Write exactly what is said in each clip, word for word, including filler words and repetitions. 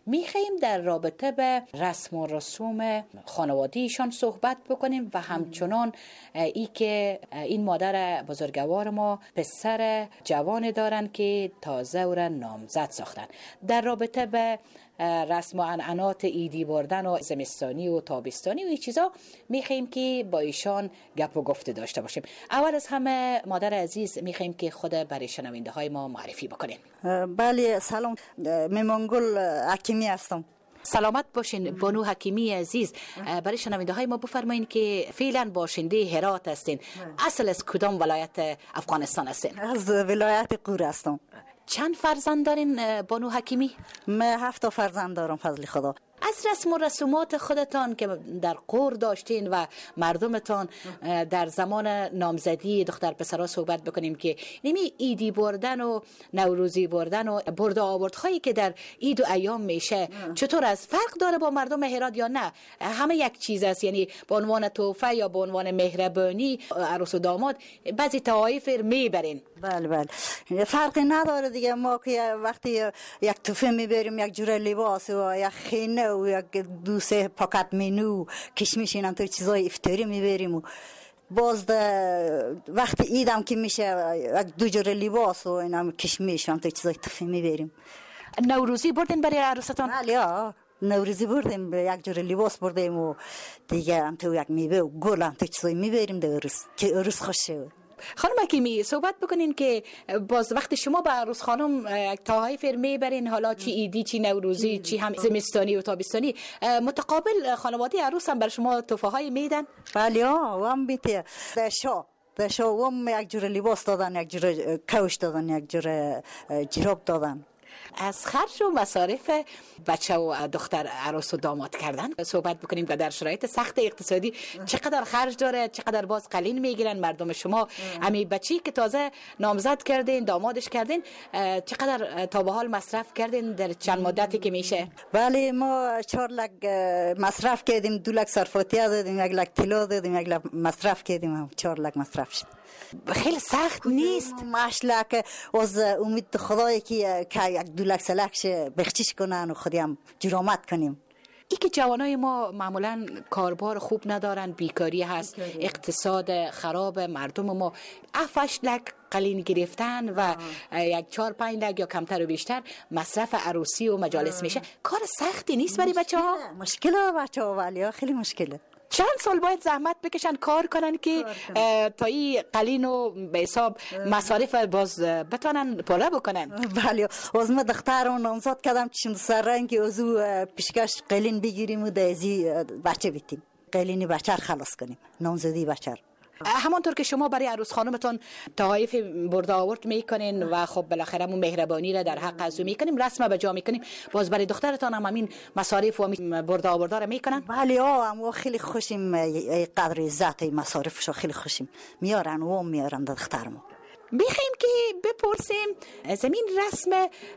میخوایم در رابطه به رسم و رسوم خانوادیشان صحبت بکنیم و همچنان ای که این مادر بزرگوار ما پسر جوان دارن که تازه او را نامزد ساختن. در رابطه به رسم و عنعنات ایدی بردن و زمستانی و تابستانی و این چیزا میخوایم که با ایشان گپ و گفته داشته باشیم. اول از همه مادر عزیز میخوایم که خود برای شنونده های ما معرفی بکنیم. بله سلام، میمانگل حکیمی هستم. سلامت باشین بانو حکیمی عزیز. برای شنونده های ما بفرمایید که فعلا باشنده هرات هستین. اصل از کدام ولایت افغانستان هستین؟ از ولایت قور هستم. چند فرزند دارین بانو حکیمی؟ من هفت فرزند دارم فضل خدا. از رسم و رسومات خودتان که در قور داشتین و مردمتان در زمان نامزدی دختر پسرها صحبت بکنیم که نمی ایدی بردن و نوروزی بردن و برد آوردهایی که در عید و ایام میشه چطور از فرق داره با مردم هرات یا نه همه یک چیز است؟ یعنی به عنوان تحفه یا به عنوان مهربانی عروس و داماد بعضی طوایف میبرین؟ بله بله فرقی نداره دیگه. ما که وقتی یک تحفه میبریم، یک جوره لباس و یک خینه و یک دو سه پاکت منو کشمش اینا تو چیزای افطاری میبریم و باز وقتی عیدم که میشه یک دو جوره لباس و اینا کشمش هم تو چیزای تحفه میبریم. نوروزی بردین برای عروستان؟ بله نوروزی بردیم، یک جوره لباس بردیم و دیگه هم تو یک میوه و گل هم تو چیزای میبریم در عروس که عروس خوش شه. خانم حکیمی صحبت بکنین که باز وقتی شما به عروس خانم طوایف میبرین، حالا چی ایدی چی نوروزی چی هم زمستانی و تابستانی، متقابل خانواده عروس هم بر شما تحفه های میدن؟ بله ها، هم بیته دشا دشا هم یک جور لباس دادن، یک جور کوش دادن، یک جور جراب دادن. از خرج و مصارف بچه و دختر عروس و داماد کردن صحبت بکنیم که در شرایط سخت اقتصادی چقدر خرج داره، چقدر باز قلین میگیرن مردم شما. امی بچی که تازه نامزد کردین، دامادش کردین، چقدر تا به حال مصرف کردین در چند مدتی که میشه؟ بله ما چهار لک مصرف کردیم، دو لک صرفاتی دادیم، یک لک طلا دادیم، یک لک مصرف کردیم، چهار لک مصرف شد. خیلی سخت نیست؟ ماشاءالله که از امید خدایی که که یک دو لک سلکش بخشش کنن و خودی هم جرامت کنیم. ای که جوانای ما معمولا کاربار خوب ندارن، بیکاری هست، اقتصاد خراب، مردم ما افش لک قلین گرفتن و یک چهار پنج لک یا کمتر و بیشتر مصرف عروسی و مجالس میشه. کار سختی نیست برای بچه ها؟ مشکله بچه ها ولی خیلی مشکله. چند سال باید زحمت بکشن کار کنن که تا این قلین و به حساب مصارف باز بتونن پره بکنن؟ بله از ما دخترم نامزد کردم چند سر رنگی از او پیشکش قلین بگیریم و دازی بچه بیتیم، قلینی بچه خلاص کنیم، نامزدی بچه. همانطور که شما برای عروس خانمتون طوایف برد آورد میکنین و خب بالاخره مون مهربانی را در حق از او میکنیم، رسم به جا میکنیم، باز برای دخترتان هم همین مصارف و برد آورد را میکنن؟ بله ها، هم خیلی خوشیم، قدر عزت مصارفشو خیلی خوشیم میارن و میارن دخترمو. میخوایم که بپرسیم زمین رسم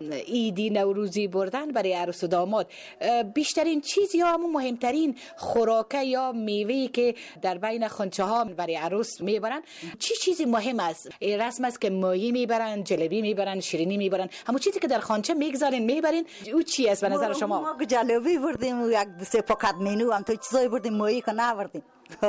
ایدی نوروزی بردن برای عروس و داماد بیشترین چیز یا همون مهمترین خوراکه یا میوهی که در بین خانچه ها برای عروس میبرن چی چیزی مهم است؟ رسم است که ماهی میبرن، جلبی میبرن، شیرینی میبرن، همون چیزی که در خانچه میگذارین میبرین، او چی است به نظر شما؟ ما جلبی بردیم و یک دو سه پاکت منو هم تو چیزایی بردیم، ماهی که نبردیم.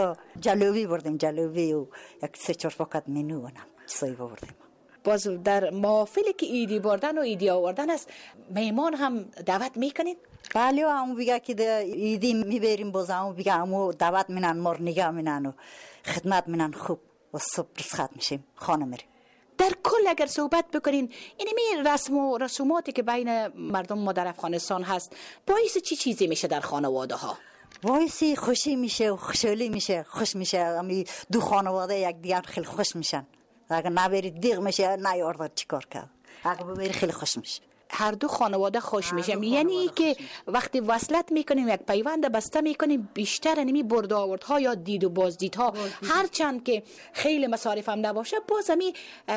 جلبی بردیم، جلبی و یک سه چهار پاکت منو و چیزایی بردیم. باز در محافلی که ایدی بردن و ایدی آوردن است میمان هم دعوت میکنین؟ بله همون بگه که ایدی میبریم، باز همون بگه همون دعوت منن، مار نگاه منن و خدمت منن، خوب و صبح رسخت میشیم خانه میریم. در کل اگر صحبت بکنین اینمی رسم و رسوماتی که بین مردم ما در افغانستان هست باعث چی چیزی میشه در خانواده ها؟ باعثی خوشی میشه و خوشحالی میشه، خوش میشه، امی دو خانواده یک دیگر خیلی خوش میشن. اگر نبرید دیگ میشه، نه یاردار چیکار کرد، اگر ببری خیلی خوش میشه. هر دو خانواده خوش میشم، یعنی که وقتی وصلت میکنیم یک پیوند بسته میکنیم بیشتر نمی برد آوردها یا دید و بازدیدها هرچند که خیلی مصارف هم نباشه باز همی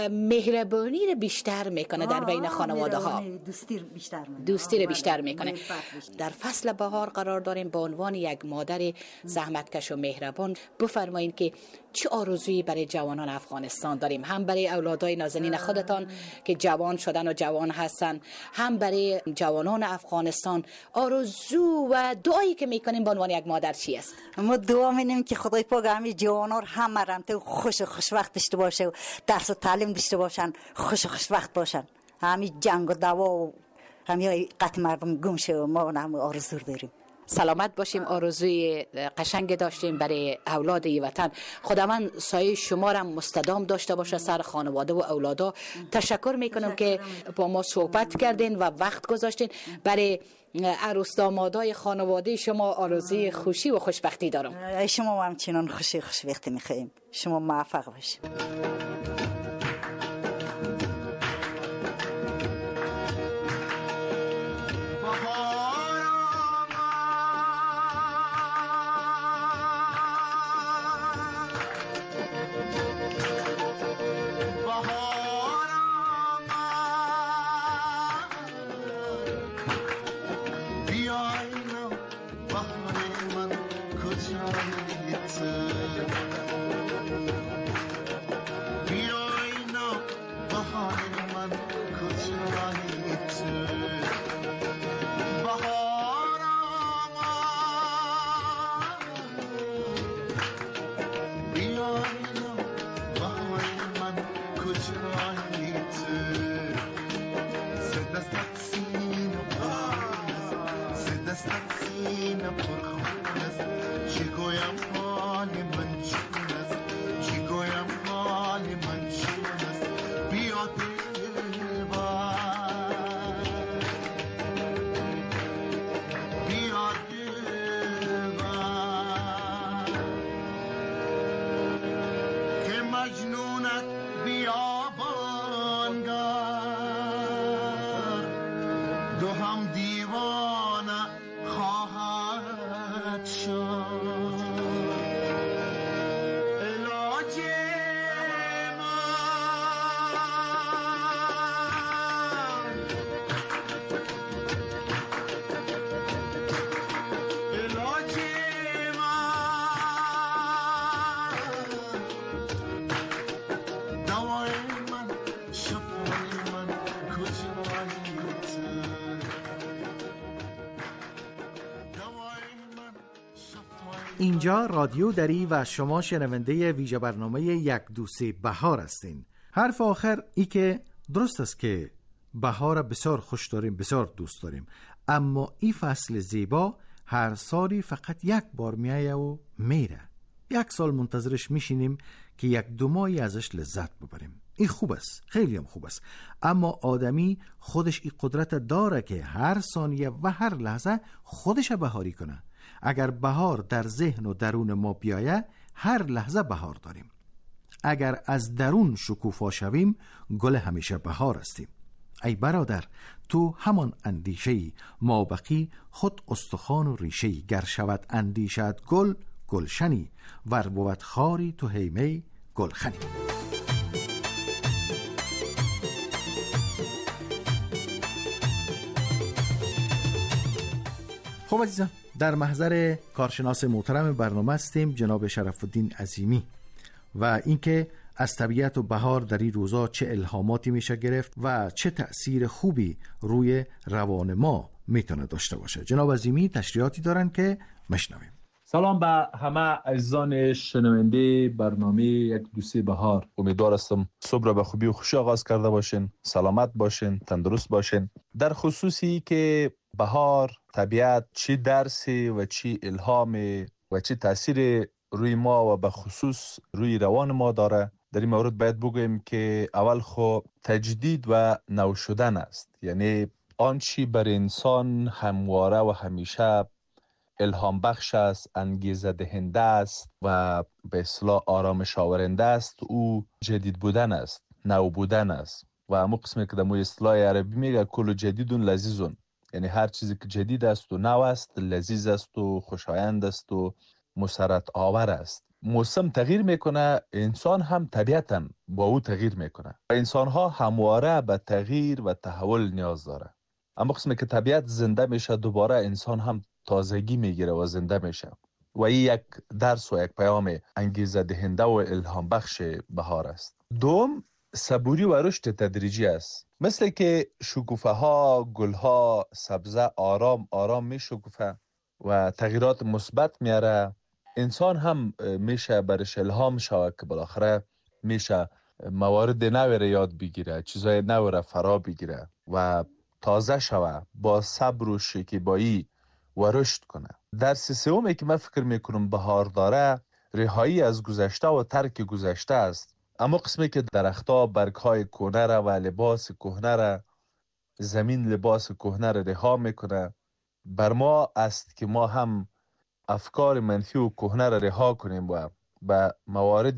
مهربانی رو بیشتر میکنه در بین خانواده ها، دوستی رو بیشتر میکنه، دوستی رو بیشتر میکنه. در فصل بهار قرار داریم، به عنوان یک مادر زحمتکش و مهربان بفرمایید که چه آرزویی برای جوانان افغانستان داریم، هم برای اولادای نازنین خودتان که جوان شدن و جوان هستن هم برای جوانان افغانستان آرزو و دعایی که میکنیم به عنوان یک مادر چی است؟ ما دعا می‌کنیم که خدای پاک همین جوانا رو همه رم تو خوش خوش وقت داشته باشه و درس و تعلیم داشته باشن، خوش خوش وقت باشن. همین جنگ و دعوا و همین قتل مردم گم شه و ما هم آرزو داریم. سلامت باشیم. آرزوی قشنگ داشتیم برای اولاد ای وطن. خداوند سایه شما را مستدام داشته باشه سر خانواده و اولادا. تشکر میکنم که با ما صحبت کردین و وقت گذاشتین. برای عروس دامادای خانواده شما آرزوی خوشی و خوشبختی دارم. شما هم چنان خوشی خوشبختی میخوایم. شما موفق باشید. اینجا رادیو دری و شما شنونده ویژه برنامه یک دو سه بهار هستین. حرف آخر ای که درست است که بهار بسیار خوش داریم، بسیار دوست داریم، اما این فصل زیبا هر سالی فقط یک بار میایه و میره. یک سال منتظرش میشینیم که یک دو ماهی ازش لذت ببریم. این خوب است، خیلی هم خوب است، اما آدمی خودش این قدرت داره که هر ثانیه و هر لحظه خودش بهاری کنه. اگر بهار در ذهن و درون ما بیایه هر لحظه بهار داریم. اگر از درون شکوفا شویم گل همیشه بهار هستیم. ای برادر تو همان اندیشه‌ای، ما بقی خود استخوان و ریشه‌ای. گر شود اندیشت گل گلشنی، ور بود خاری تو هیمه گلخنی. خب عزیزان، در محضر کارشناس محترم برنامه هستیم جناب شرف الدین عظیمی و اینکه از طبیعت و بهار در این روزا چه الهاماتی میشه گرفت و چه تأثیر خوبی روی روان ما میتونه داشته باشه. جناب عظیمی تشریحاتی دارن که مشنویم. سلام به همه عزیزان شنونده برنامه یک دو سه بهار. امیدوار هستم صبح را به خوبی و خوشی آغاز کرده باشین، سلامت باشین، تندرست باشین. در خصوصی که بهار، طبیعت چی درسی و چی الهامی و چی تأثیر روی ما و به خصوص روی روان ما داره، در این مورد باید بگوییم که اول خو تجدید و نو شدن است. یعنی آنچی بر انسان همواره و همیشه الهام بخش است، انگیزه دهنده است و به اصطلاح آرامش آورنده است، او جدید بودن است، نو بودن است. و همون قسمی که در مو اصطلاح عربی میگه کل جدیدون لذیذون، یعنی هر چیزی که جدید است و نو است لذیذ است و خوشایند است و مسرت آور است. موسم تغییر میکنه، انسان هم طبیعتاً با او تغییر میکنه. انسان ها همواره به تغییر و تحول نیاز داره. اما قسمی که طبیعت زنده میشه دوباره انسان هم تازگی میگیره و زنده میشه. و این یک درس و یک پیام انگیزه دهنده و الهام بخش بهار است. دوم، صبوری و رشد تدریجی است. مثل که شکوفه ها، گل ها، سبزه آرام آرام می شکوفه و تغییرات مثبت میاره، انسان هم میشه برش الهام شود که بالاخره میشه موارد نوی یاد بگیره، چیزای نوی فرا بگیره و تازه شوه، با صبر و شکیبایی و رشد کنه. درس سومی که من فکر میکنم بهار داره، رهایی از گذشته و ترک گذشته است. اما قسمی که درختها برگهای کهنه را و لباس کهنه را، زمین لباس کهنه را رها میکنه، بر ما است که ما هم افکار منفی و کهنه را رها کنیم و به موارد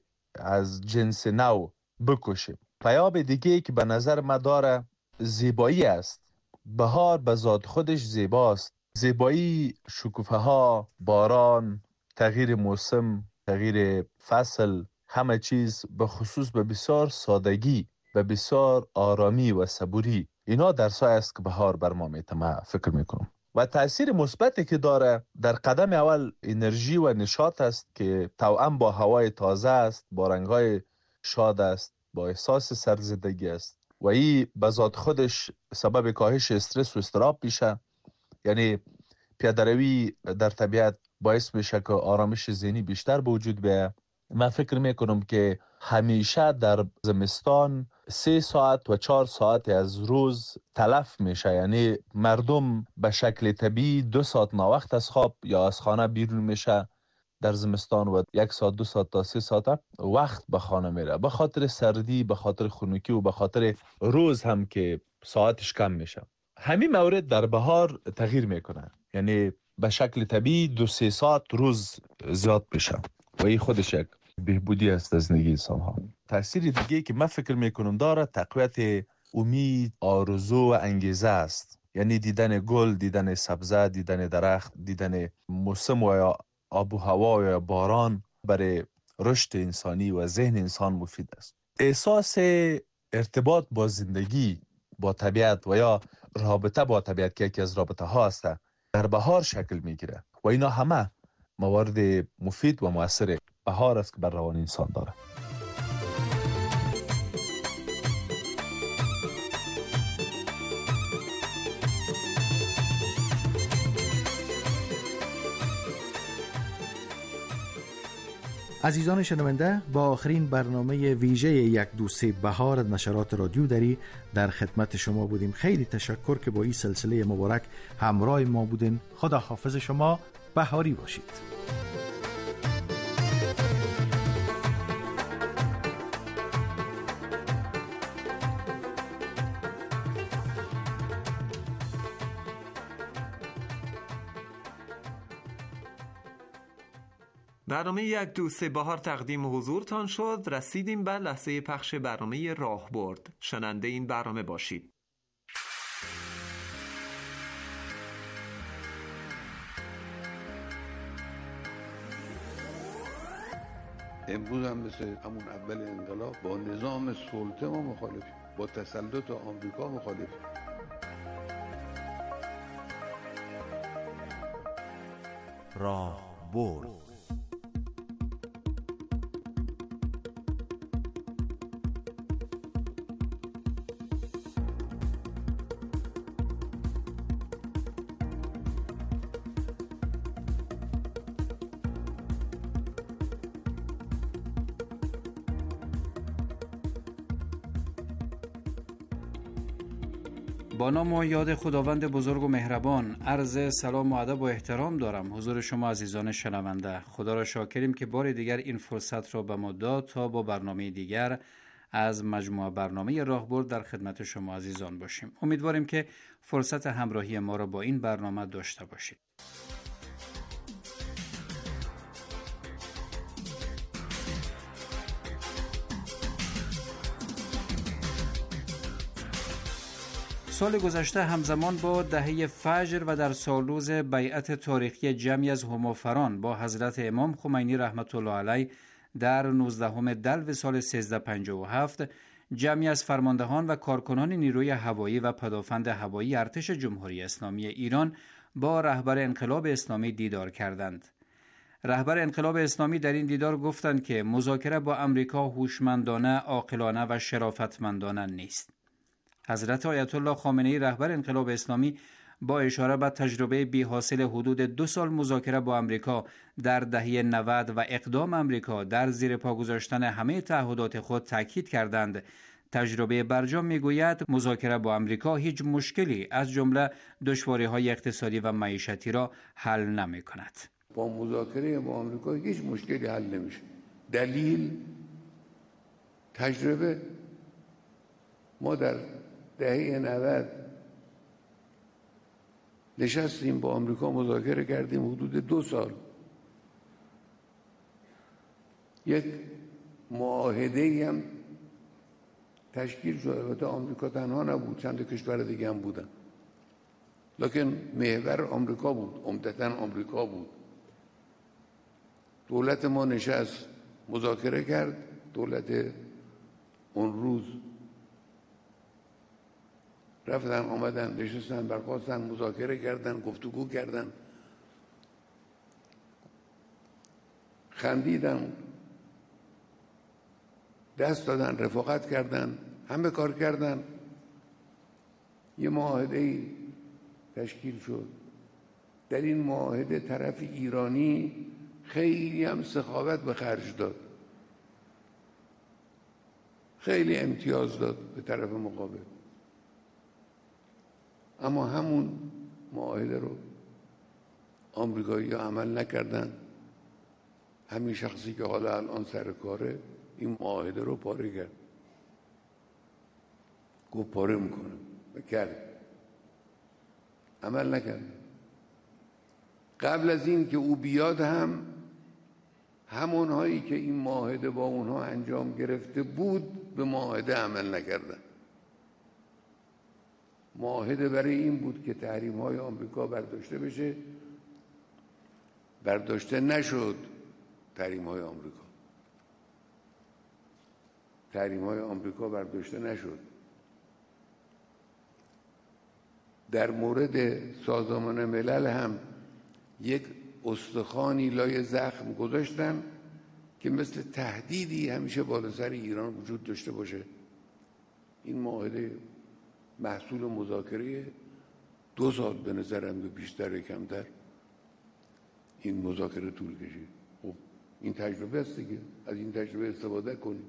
از جنس نو بکشیم. پیام دیگه که به نظر ما داره زیبایی است. بهار به ذات خودش زیباست. زیبایی شکوفه ها، باران، تغییر موسم، تغییر فصل، همه چیز به خصوص به بسیار سادگی، به بسیار آرامی و صبوری، اینا درسای است که بهار بر ما میتونه فکر میکنم. و تأثیر مثبتی که داره در قدم اول انرژی و نشاط است که توأم با هوای تازه است، با رنگ‌های شاد است، با احساس سرزندگی است و این به ذات خودش سبب کاهش استرس و اضطراب میشه. یعنی پیاده‌روی در طبیعت باعث میشه که آرامش ذهنی بیشتر به وجود بیاید. من فکر میکنم که همیشه در زمستان سه ساعت و چهار ساعت از روز تلف میشه، یعنی مردم به شکل طبیعی دو ساعت ناوقت از خواب یا از خانه بیرون میشه در زمستان و یک ساعت دو ساعت تا سه ساعت وقت به خانه میره، به خاطر سردی، به خاطر خنکی و به خاطر روز هم که ساعتش کم میشه. همین مورد در بهار تغییر میکنه، یعنی به شکل طبیعی دو سه ساعت روز زیاد میشه و این خودش یک بهبودی است از زندگی انسان ها. تأثیر دیگه که من فکر میکنم داره تقویت امید، آرزو و انگیزه است. یعنی دیدن گل، دیدن سبزه، دیدن درخت، دیدن موسم و یا آب و هوا و یا باران برای رشد انسانی و ذهن انسان مفید است. احساس ارتباط با زندگی، با طبیعت و یا رابطه با طبیعت که یکی از رابطه ها است، در بهار شکل میگیره و اینا همه موارد مفید و مؤثر بهار است که بر روان انسان داره. عزیزان شنونده، با آخرین برنامه ویژه یک دو سه بهار از نشرات رادیو دری در خدمت شما بودیم. خیلی تشکر که با این سلسله مبارک همراه ما بودین. خدا حافظ شما، بهاری باشید. برنامه یک دو سه بهار تقدیم حضورتان شد. رسیدیم به لحظه پخش برنامه راهبرد. شنونده این برنامه باشید. امروز هم مثل همون اول انقلاب با نظام سلطه ما مخالفیم، با تسلط آمریکا مخالفیم. راهبرد. با نام و یاد خداوند بزرگ و مهربان عرض سلام و ادب و احترام دارم حضور شما عزیزان شنونده. خدا را شاکریم که بار دیگر این فرصت را به ما داد تا با برنامه دیگر از مجموعه برنامه راهبرد در خدمت شما عزیزان باشیم. امیدواریم که فرصت همراهی ما را با این برنامه داشته باشید. سال گذشته همزمان با دهه فجر و در سالروز بیعت تاریخی جمعی از همافران با حضرت امام خمینی رحمت الله علیه در نوزدهم دلو سال سیزده پنجاه و هفت، جمعی از فرماندهان و کارکنان نیروی هوایی و پدافند هوایی ارتش جمهوری اسلامی ایران با رهبر انقلاب اسلامی دیدار کردند. رهبر انقلاب اسلامی در این دیدار گفتند که مذاکره با امریکا هوشمندانه، عاقلانه و شرافتمندانه نیست. حضرت آیت الله خامنه‌ای رهبر انقلاب اسلامی با اشاره به تجربه بی حاصل حدود دو سال مذاکره با امریکا در دهه نود و اقدام امریکا در زیر پا گذاشتن همه تعهدات خود تاکید کردند. تجربه برجام میگوید مذاکره با امریکا هیچ مشکلی از جمله دشواری‌های اقتصادی و معیشتی را حل نمی‌کند. با مذاکره با آمریکا هیچ مشکلی حل نمیشه. دلیل تجربه. ما در دهه نود نشستیم با آمریکا مذاکره کردیم حدود دو سال. یک معاهده هم تشکیل شد. البته آمریکا تنها نبود، چند کشور دیگه هم بودن، لکن محور آمریکا بود، عمدتاً آمریکا بود. دولت ما نشست مذاکره کرد، دولت اون روز رفتن آمدن نشستن برخواستن مذاکره کردن، گفتگو کردن، خندیدن، دست دادن، رفاقت کردن، همه کار کردن. یه معاهده تشکیل شد. در این معاهده طرف ایرانی خیلی هم سخاوت به خرج داد، خیلی امتیاز داد به طرف مقابل، اما همون معاهده رو آمریکایی‌ها عمل نکردن. همین شخصی که حالا الان سر کاره این معاهده رو پاره کرد، گفت پاره میکنم و کرد، عمل نکرد. قبل از این که او بیاد هم همونهایی که این معاهده با اونها انجام گرفته بود به معاهده عمل نکردن. معاهده برای این بود که تحریم های آمریکا برداشته بشه، برداشته نشد. تحریم های آمریکا تحریم های آمریکا برداشته نشد. در مورد سازمان ملل هم یک استخوانی لای زخم گذاشتن که مثل تهدیدی همیشه بالا سر ایران وجود داشته باشه. این معاهده محصول مذاکره دو سال به نظرم به بیشتر کمتر این مذاکره طول کشید. خب این تجربه است دیگه، از این تجربه استفاده کنیم.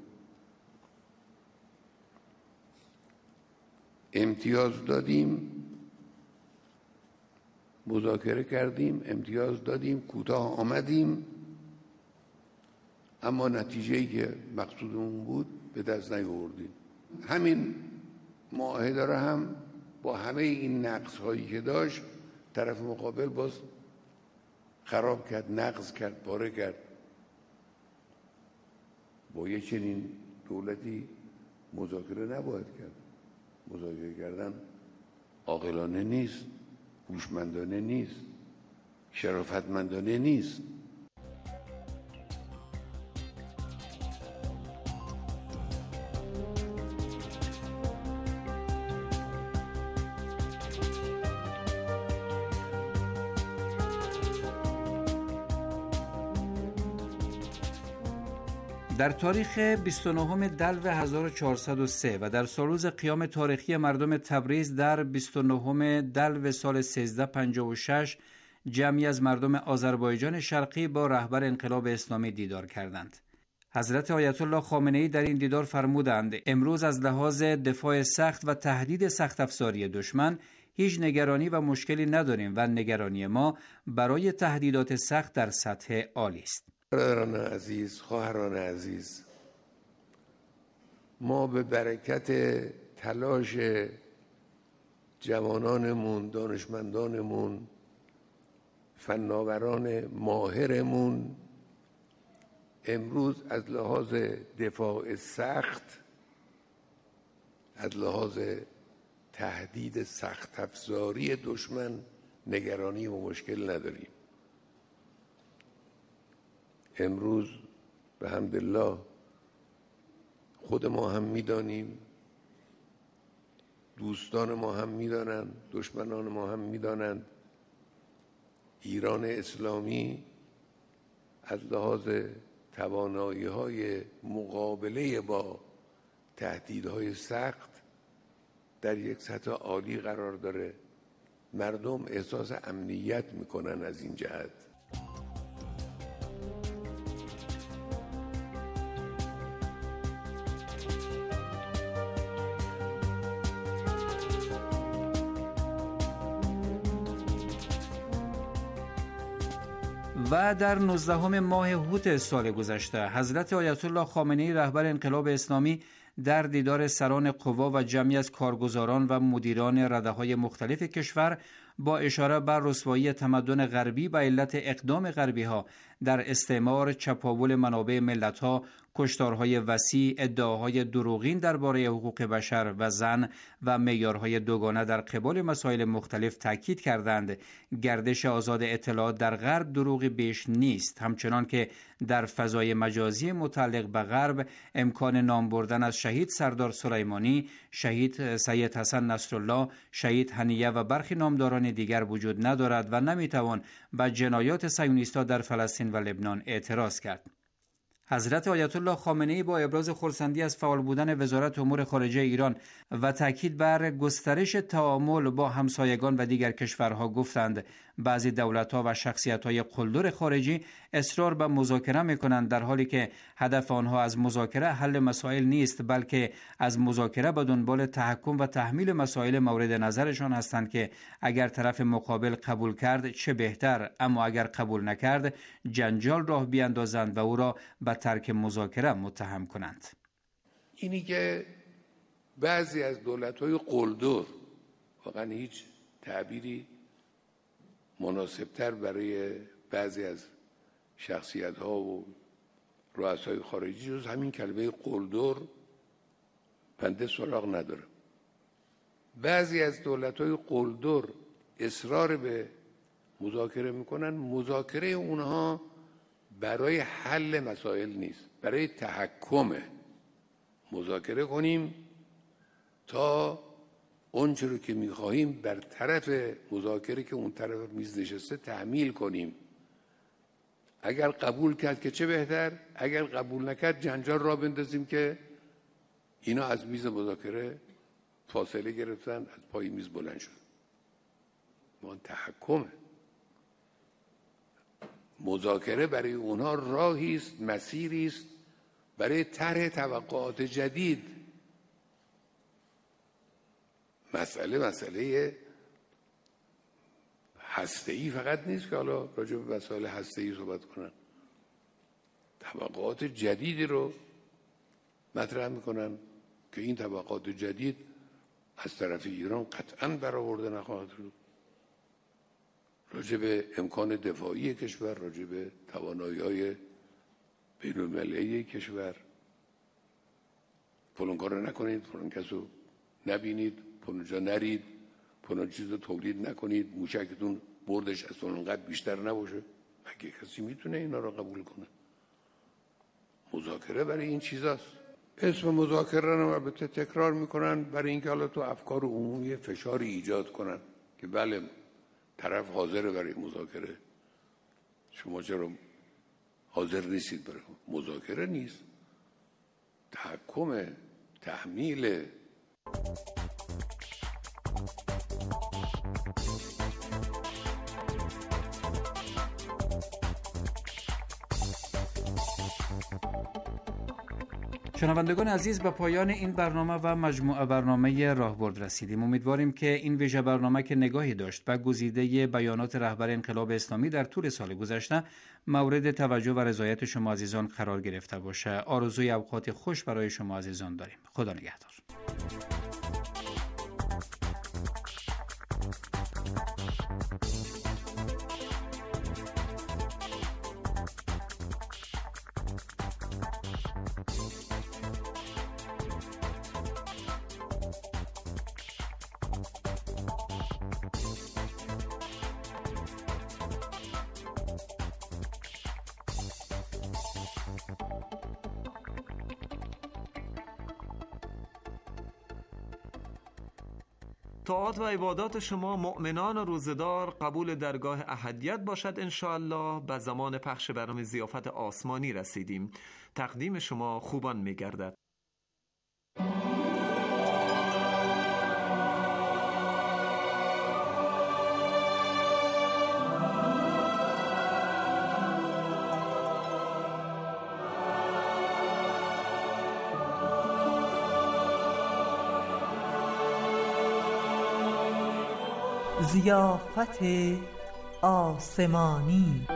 امتیاز دادیم، مذاکره کردیم، امتیاز دادیم، کوتاه آمدیم، اما نتیجه‌ای که مقصودمون بود به دست نیاوردیم. همین معاهده را هم با همه این نقص هایی که داشت طرف مقابل باز خراب کرد، نقض کرد، پاره کرد. با یه چنین دولتی مذاکره نباید کرد. مذاکره کردن عاقلانه نیست، هوشمندانه نیست، شرافتمندانه نیست. در تاریخ بیست و نهم دلو هزار و چهارصد و سه و در سالروز قیام تاریخی مردم تبریز در بیست و نهم دلو سال سیزده پنجاه و شش جمعی از مردم آذربایجان شرقی با رهبر انقلاب اسلامی دیدار کردند. حضرت آیت الله خامنه‌ای در این دیدار فرمودند امروز از لحاظ دفاع سخت و تهدید سخت افزاری دشمن هیچ نگرانی و مشکلی نداریم و نگرانی ما برای تهدیدات سخت در سطح عالی است. برادران عزیز، خواهران عزیز، ما به برکت تلاش جوانانمون، دانشمندانمون، فناوران ماهرمون امروز از لحاظ دفاع سخت، از لحاظ تهدید سخت افزاری دشمن نگرانی و مشکل نداریم. امروز به حمدالله خود ما هم میدانیم، دوستان ما هم میدانند، دشمنان ما هم میدانند، ایران اسلامی از لحاظ توانایی‌های مقابله با تهدیدهای سخت در یک سطح عالی قرار داره. مردم احساس امنیت میکنن از این جهت. و در نوزدهم ماه هوت سال گذشته حضرت آیت الله خامنه‌ای رهبر انقلاب اسلامی در دیدار سران قوا و جمعی از کارگزاران و مدیران رده‌های مختلف کشور با اشاره بر رسوایی تمدن غربی و علت اقدام غربی‌ها در استعمار، چپاول منابع ملت‌ها، کشتارهای وسیع، ادعاهای دروغین درباره حقوق بشر و زن و معیارهای دوگانه در قبال مسائل مختلف تاکید کردند گردش آزاد اطلاعات در غرب دروغی بیش نیست، همچنان که در فضای مجازی متعلق به غرب امکان نام بردن از شهید سردار سلیمانی، شهید سید حسن نصرالله، شهید هنیه و برخی نامداران دیگر وجود ندارد و نمیتوان به جنایات صهیونیست‌ها در فلسطین و لبنان اعتراض کرد. حضرت آیت الله خامنه‌ای با ابراز خرسندی از فعال بودن وزارت امور خارجه ایران و تاکید بر گسترش تعامل با همسایگان و دیگر کشورها گفتند بعضی دولت‌ها و شخصیت‌های قلدر خارجی اصرار به مذاکره می‌کنند در حالی که هدف آنها از مذاکره حل مسائل نیست، بلکه از مذاکره به دنبال تحکم و تحمیل مسائل مورد نظرشان هستند که اگر طرف مقابل قبول کرد چه بهتر، اما اگر قبول نکرد جنجال راه بیاندازند و او را به ترک مذاکره متهم کنند. اینی که بعضی از دولت‌های قلدر، واقعا هیچ تعبیری مناسبتر برای بعضی از شخصیت‌ها و رؤسای خارجی جز همین کلمه قلدر بنده سراغ نداره. بعضی از دولت‌های قلدر اصرار به مذاکره میکنن. مذاکره اونها برای حل مسائل نیست، برای تحکمه. مذاکره کنیم تا اونچه رو که میخواهیم بر طرف مذاکره که اون طرف میز نشسته تحمیل کنیم. اگر قبول کرد که چه بهتر، اگر قبول نکرد جنجال را بندازیم که اینا از میز مذاکره فاصله گرفتن، از پای میز بلند شد. ما تحکمه. مذاکره برای اونها راهی است، مسیری است برای طرح توقعات جدید. مسئله مسئله هسته‌ای فقط نیست که حالا راجع به مسائل هسته‌ای صحبت کنن، توقعات جدیدی رو مطرح میکنن که این توقعات جدید از طرف ایران قطعاً برآورده نخواهد شد. راجع به امکان دفاعی کشور، راجع به توانایی‌های بین‌المللی کشور، فلان کار رو نکنید، فلان کس رو نبینید، فلان جا نرید، فلان چیز رو تولید نکنید، موشکتون بردش از فلان قد بیشتر نباشه. مگه کسی میتونه اینا رو قبول کنه؟ مذاکره برای این چیزاست. اسم مذاکره رو البته تکرار میکنن برای اینکه حالا تو افکار عمومی فشاری ایجاد کنن که بله طرف حاضره برای مذاکره، شما چرا حاضر نیستید برای مذاکره؟ نیست، تحکم، تحمیل. شنوندگان عزیز، به پایان این برنامه و مجموعه برنامه راهبرد رسیدیم. امیدواریم که این ویژه برنامه که نگاهی داشت به گزیده بیانات رهبر انقلاب اسلامی در طول سال گذشته مورد توجه و رضایت شما عزیزان قرار گرفته باشه. آرزوی اوقات خوش برای شما عزیزان داریم. خدا نگهدار. طاعات و عبادات شما مؤمنان و روزدار قبول درگاه احدیت باشد انشاءالله. به زمان پخش برنامه ضیافت آسمانی رسیدیم. تقدیم شما خوبان می‌گردد. ضیافت آسمانی.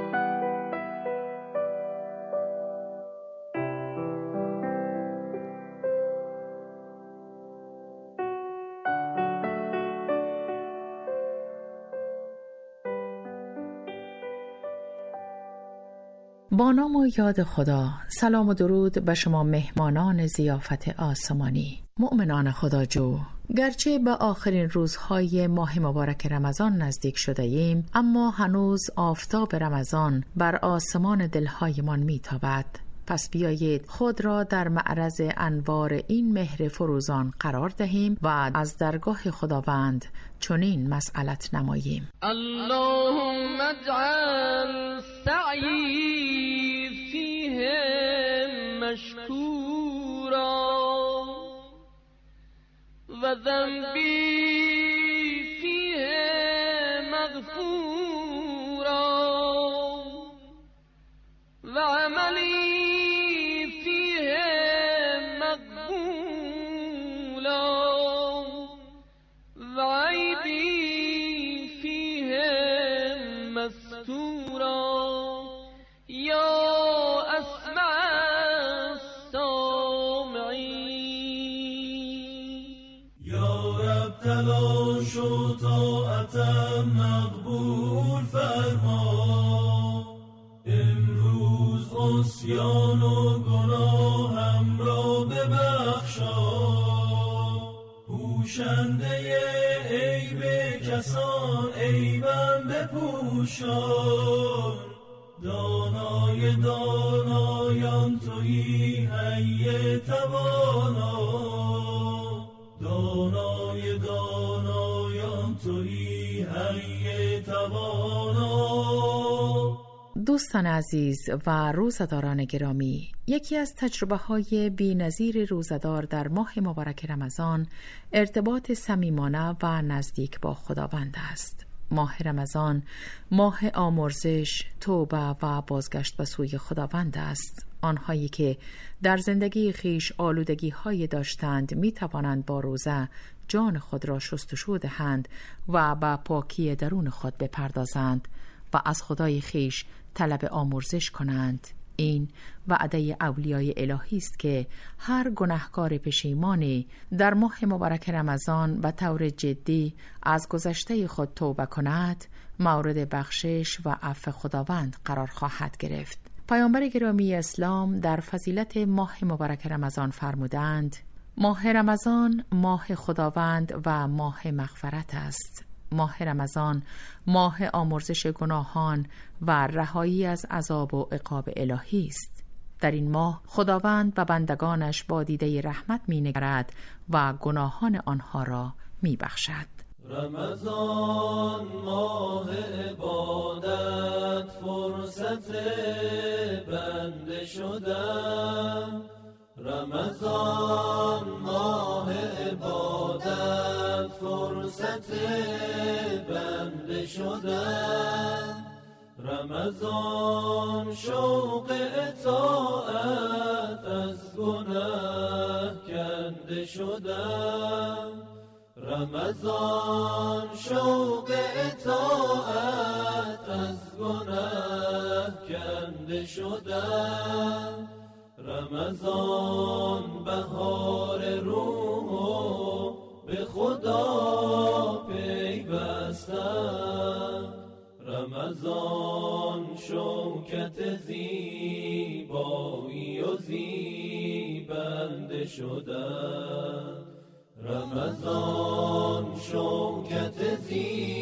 با نام و یاد خدا، سلام و درود به شما مهمانان ضیافت آسمانی. مؤمنان خداجو، گرچه به آخرین روزهای ماه مبارک رمضان نزدیک شده ایم، اما هنوز آفتاب رمضان بر آسمان دلهایمان میتابد. پس بیایید خود را در معرض انوار این مهر فروزان قرار دهیم و از درگاه خداوند چنین مسئلت نماییم: اللهم اجعل سعی فیه مشکورا و ذنبی فیه مغفورا و عملی تلاش و طاعتم مقبول فرما. امروز عصیان و گناهم را ببخشا. پوشنده عیب کسان عیبم بپوشان. دانای دانایان تویی حی توانا. دانای دانایان تویی حی توانا. دوستان عزیز و روزداران گرامی، یکی از تجربه های بی نظیر روزدار در ماه مبارک رمضان ارتباط صمیمانه و نزدیک با خداوند است. ماه رمضان ماه آمرزش، توبه و بازگشت به سوی خداوند است. آنهایی که در زندگی خیش آلودگی های داشتند می توانند با روزه جان خود را شستشو دهند و به پاکی درون خود بپردازند و از خدای خیش طلب آمرزش کنند. این وعده اولیای الهی است که هر گناهکار پشیمانی در ماه مبارک رمضان به طور جدی از گذشته خود توبه کند، مورد بخشش و عفو خداوند قرار خواهد گرفت. پیامبر گرامی اسلام در فضیلت ماه مبارک رمضان فرمودند: ماه رمضان ماه خداوند و ماه مغفرت است. ماه رمضان ماه آمرزش گناهان و رهایی از عذاب و عقاب الهی است. در این ماه خداوند و بندگانش با دیده رحمت می‌نگرد و گناهان آنها را می‌بخشد. رمضان ماه عبادت، فرصت بنده شدن. رمضان ماه عبادت، فرصت بنده شدن. رمضان شوق اطاعت، از گناه کنده شدن. رمضان شوق اطاعت، از گناه کنده شدن. رمضان بهار روح به خدا پیوستن. رمضان شوکت زیبایی و زیبنده شدن. رمضان شوکت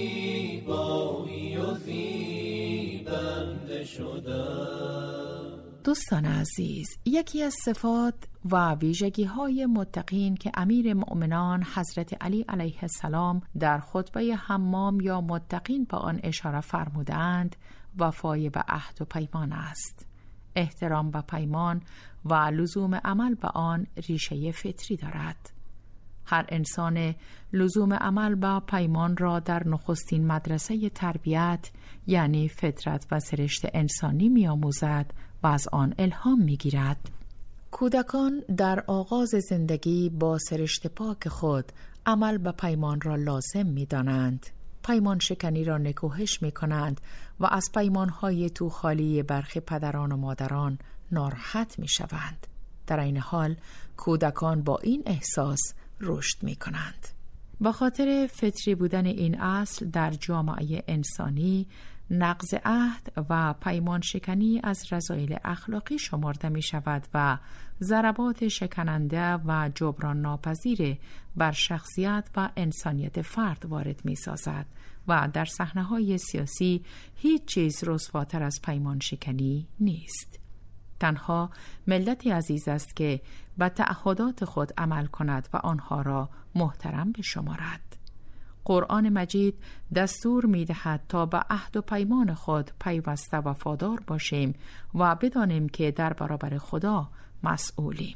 زیبایی و زیبنده شدن. دوستان عزیز، یکی از صفات و ویژگی های متقین که امیر مؤمنان حضرت علی علیه السلام در خطبه حمام یا متقین به آن اشاره فرمودند وفای به عهد و پیمان است. احترام به پیمان و لزوم عمل به آن ریشه فطری دارد. هر انسان لزوم عمل به پیمان را در نخستین مدرسه تربیت یعنی فطرت و سرشت انسانی می آموزد و از آن الهام می گیرد. کودکان در آغاز زندگی با سرشت پاک خود عمل به پیمان را لازم می دانند. پیمان شکنی را نکوهش می کنند و از پیمانهای تو خالی برخی پدران و مادران ناراحت می شوند. در این حال کودکان با این احساس رشد می کنند. به خاطر فطری بودن این اصل در جامعه انسانی، نقض عهد و پیمان شکنی از رذایل اخلاقی شمرده می شود و ضربات شکننده و جبران ناپذیر بر شخصیت و انسانیت فرد وارد می سازد و در صحنه‌های سیاسی هیچ چیز رسواتر از پیمان شکنی نیست. تنها ملتی عزیز است که به تعهدات خود عمل کند و آنها را محترم بشمارد. قرآن مجید دستور می دهد تا به عهد و پیمان خود پیوسته وفادار باشیم و بدانیم که در برابر خدا مسئولیم.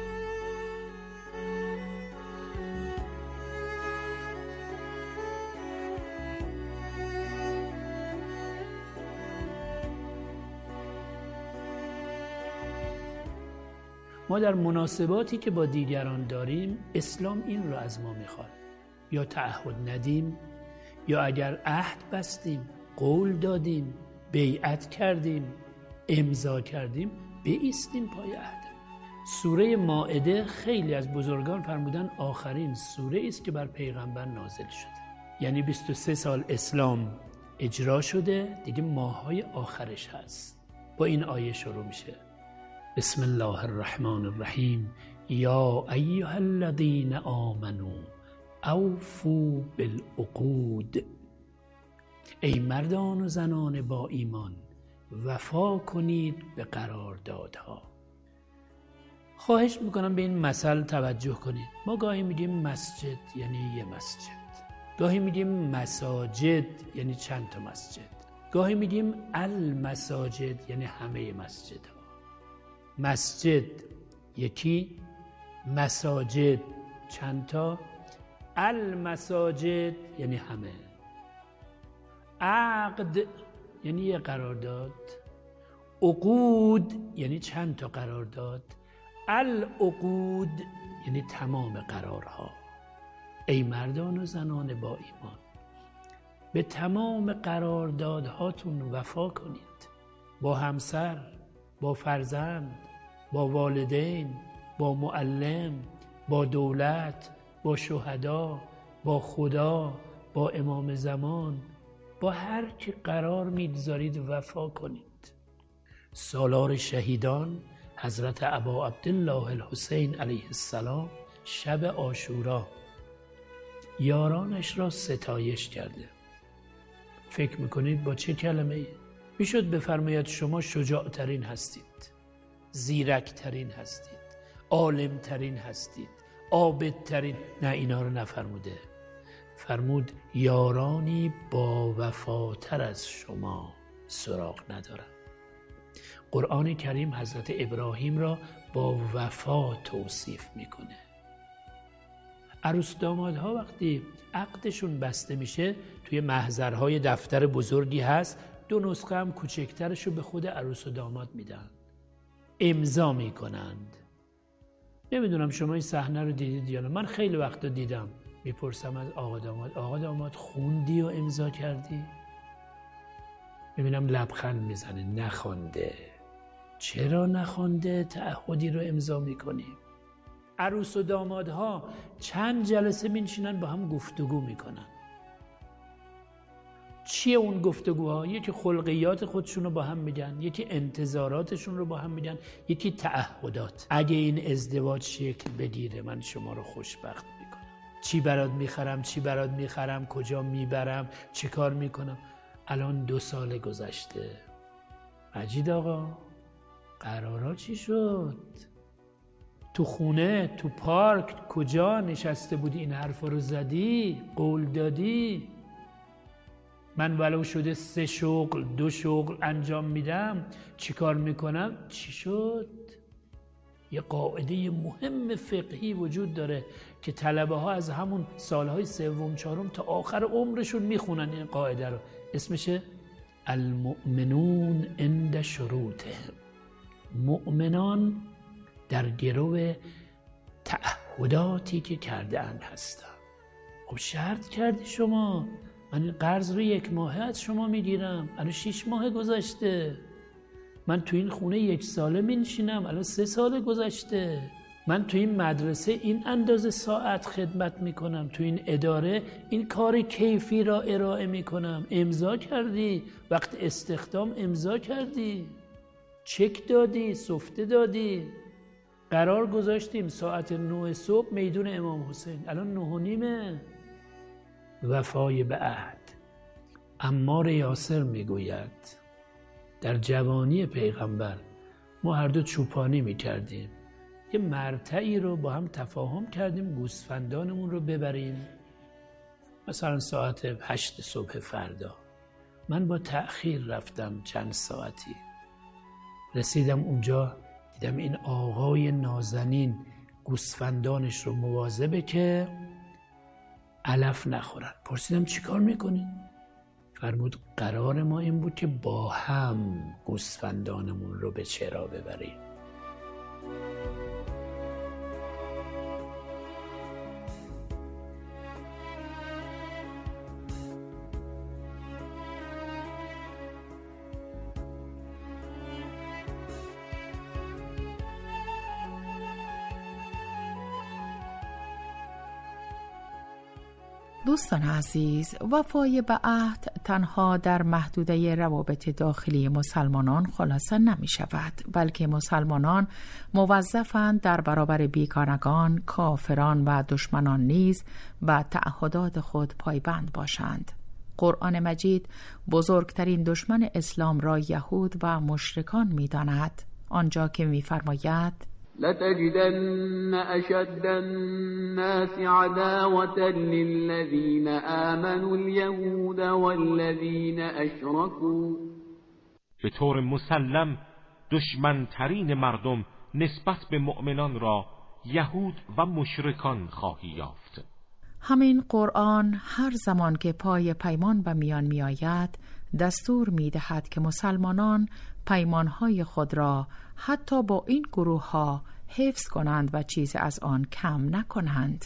ما در مناسباتی که با دیگران داریم اسلام این رو از ما میخواد، یا تعهد ندیم یا اگر عهد بستیم، قول دادیم، بیعت کردیم، امضا کردیم، بایستیم پای عهد. سوره مائده خیلی از بزرگان فرمودن آخرین سوره است که بر پیغمبر نازل شده، یعنی بیست و سه سال اسلام اجرا شده، دیگه ماهای آخرش هست. با این آیه شروع میشه: بسم الله الرحمن الرحیم یا ایها الذین آمنوا اوفوا بالعقود. ای مردان و زنان با ایمان، وفا کنید به قراردادها. خواهش میکنم به این مثل توجه کنید. ما گاهی میگیم مسجد یعنی یه مسجد، گاهی میگیم مساجد یعنی چند تا مسجد، گاهی میگیم المساجد یعنی همه مسجد ها. مسجد یکی، مساجد چند تا، المساجد یعنی همه. عقد یعنی یه قرارداد، عقود یعنی چند تا قرارداد، العقود یعنی تمام قرارها. ای مردان و زنان با ایمان، به تمام قراردادهاتون وفا کنید. با همسر، با فرزند، با والدین، با معلم، با دولت، با شهدا، با خدا، با امام زمان، با هر کی قرار می‌گذارید وفا کنید. سالار شهیدان حضرت ابا عبدالله الحسین علیه السلام شب عاشورا یارانش را ستایش کرده. فکر میکنید با چه کلمه‌ای؟ میشد بفرماید شما شجاعترین هستید، زیرکترین هستید، عالمترین هستید، عابدترین. نه، اینا رو نفرموده. فرمود یارانی با وفاتر از شما سراغ ندارم. قرآن کریم حضرت ابراهیم را با وفا توصیف میکنه. عروس دامادها وقتی عقدشون بسته میشه توی محضرهای دفتر بزرگی هست، دو نسخه هم کوچکترشو به خود عروس و داماد میدن، امضا میکنند. نمیدونم شما این صحنه رو دیدید یا نه. من خیلی وقتا دیدم. میپرسم از آقا داماد، آقا داماد خوندی و امضا کردی؟ میبینم لبخند میزنه، نخونده. چرا نخونده؟ تعهدی رو امضا میکنیم. عروس و دامادها چند جلسه میشینن با هم گفتگو میکنن. چیه اون گفتگوها؟ یکی خلقیات خودشون رو با هم میگن، یکی انتظاراتشون رو با هم میگن، یکی تعهدات. اگه این ازدواج شکل بگیره من شما رو خوشبخت میکنم. چی برات میخرم، چی برات میخرم، کجا میبرم، چی کار میکنم. الان دو سال گذشته. مجید آقا قرارا چی شد؟ تو خونه، تو پارک، کجا نشسته بودی این حرفا رو زدی؟ قول دادی؟ من ولو شده سه شغل دو شغل انجام میدم چی کار میکنم؟ چی شد؟ یه قاعده مهم فقهی وجود داره که طلبه ها از همون سالهای سوم چهارم تا آخر عمرشون میخونن این قاعده رو. اسمشه المؤمنون عند شروطهم. مؤمنان در گرو تعهداتی که کرده اند هستن. خب شرط کردی شما، من این قرض رو یک ماهه از شما میگیرم، الان شیش ماه گذشته. من تو این خونه یک ساله می‌نشینم، الان سه سال گذشته. من تو این مدرسه این اندازه ساعت خدمت میکنم، تو این اداره این کار کیفی را ارائه میکنم. امضا کردی، وقت استخدام امضا کردی، چک دادی، سفته دادی. قرار گذاشتیم ساعت نه صبح میدون امام حسین، الان نه و نیمه. وفای به عهد. عمار یاسر میگوید در جوانی پیغمبر ما هر دو چوپانی میکردیم، یه مرتعی رو با هم تفاهم کردیم گوسفندانمون رو ببریم، مثلا ساعت هشت صبح فردا. من با تأخیر رفتم چند ساعتی، رسیدم اونجا دیدم این آقای نازنین گوسفندانش رو مواظبه که علف نخورن. پرسیدم چی کار میکنین؟ فرمود قرار ما این بود که با هم گوسفندانمون رو به چرا ببریم. دوستان عزیز، وفای به عهد تنها در محدوده روابط داخلی مسلمانان خلاصه نمی شود، بلکه مسلمانان موظفند در برابر بیگانگان، کافران و دشمنان نیز به تعهدات خود پایبند باشند. قرآن مجید بزرگترین دشمن اسلام را یهود و مشرکان می داند، آنجا که می فرماید لتجدن اشد الناس عداوة للذین آمنوا اليهود والذین اشركوا. به طور مسلم دشمنترین مردم نسبت به مؤمنان را یهود و مشرکان خواهی یافت. همین قرآن هر زمان که پای پیمان به میان می آید دستور می دهد که مسلمانان پیمانهای خود را حتی با این گروه ها حفظ کنند و چیز از آن کم نکنند.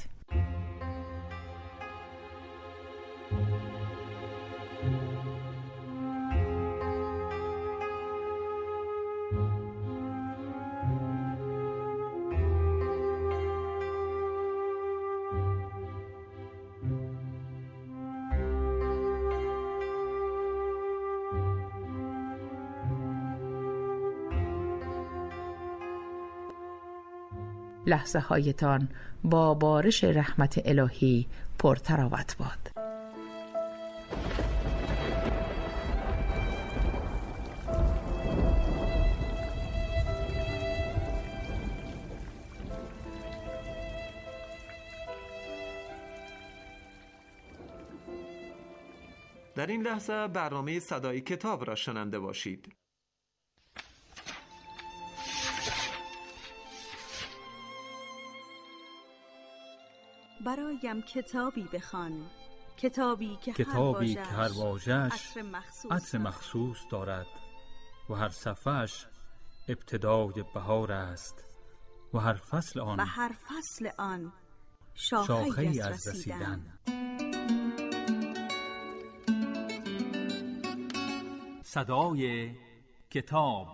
لحظه هایتان با بارش رحمت الهی پرتراوت باد. در این لحظه برنامه صدای کتاب را شنونده باشید. برایم کتابی بخوان، کتابی که کتابی هر که هر واژه‌اش مخصوص, عطر مخصوص دارد و هر صفحه‌اش ابتدای بهار است و هر فصل آن و هر فصل آن شاخه‌ای شاخه‌ای از از رسیدن. رسیدن. صدای کتاب.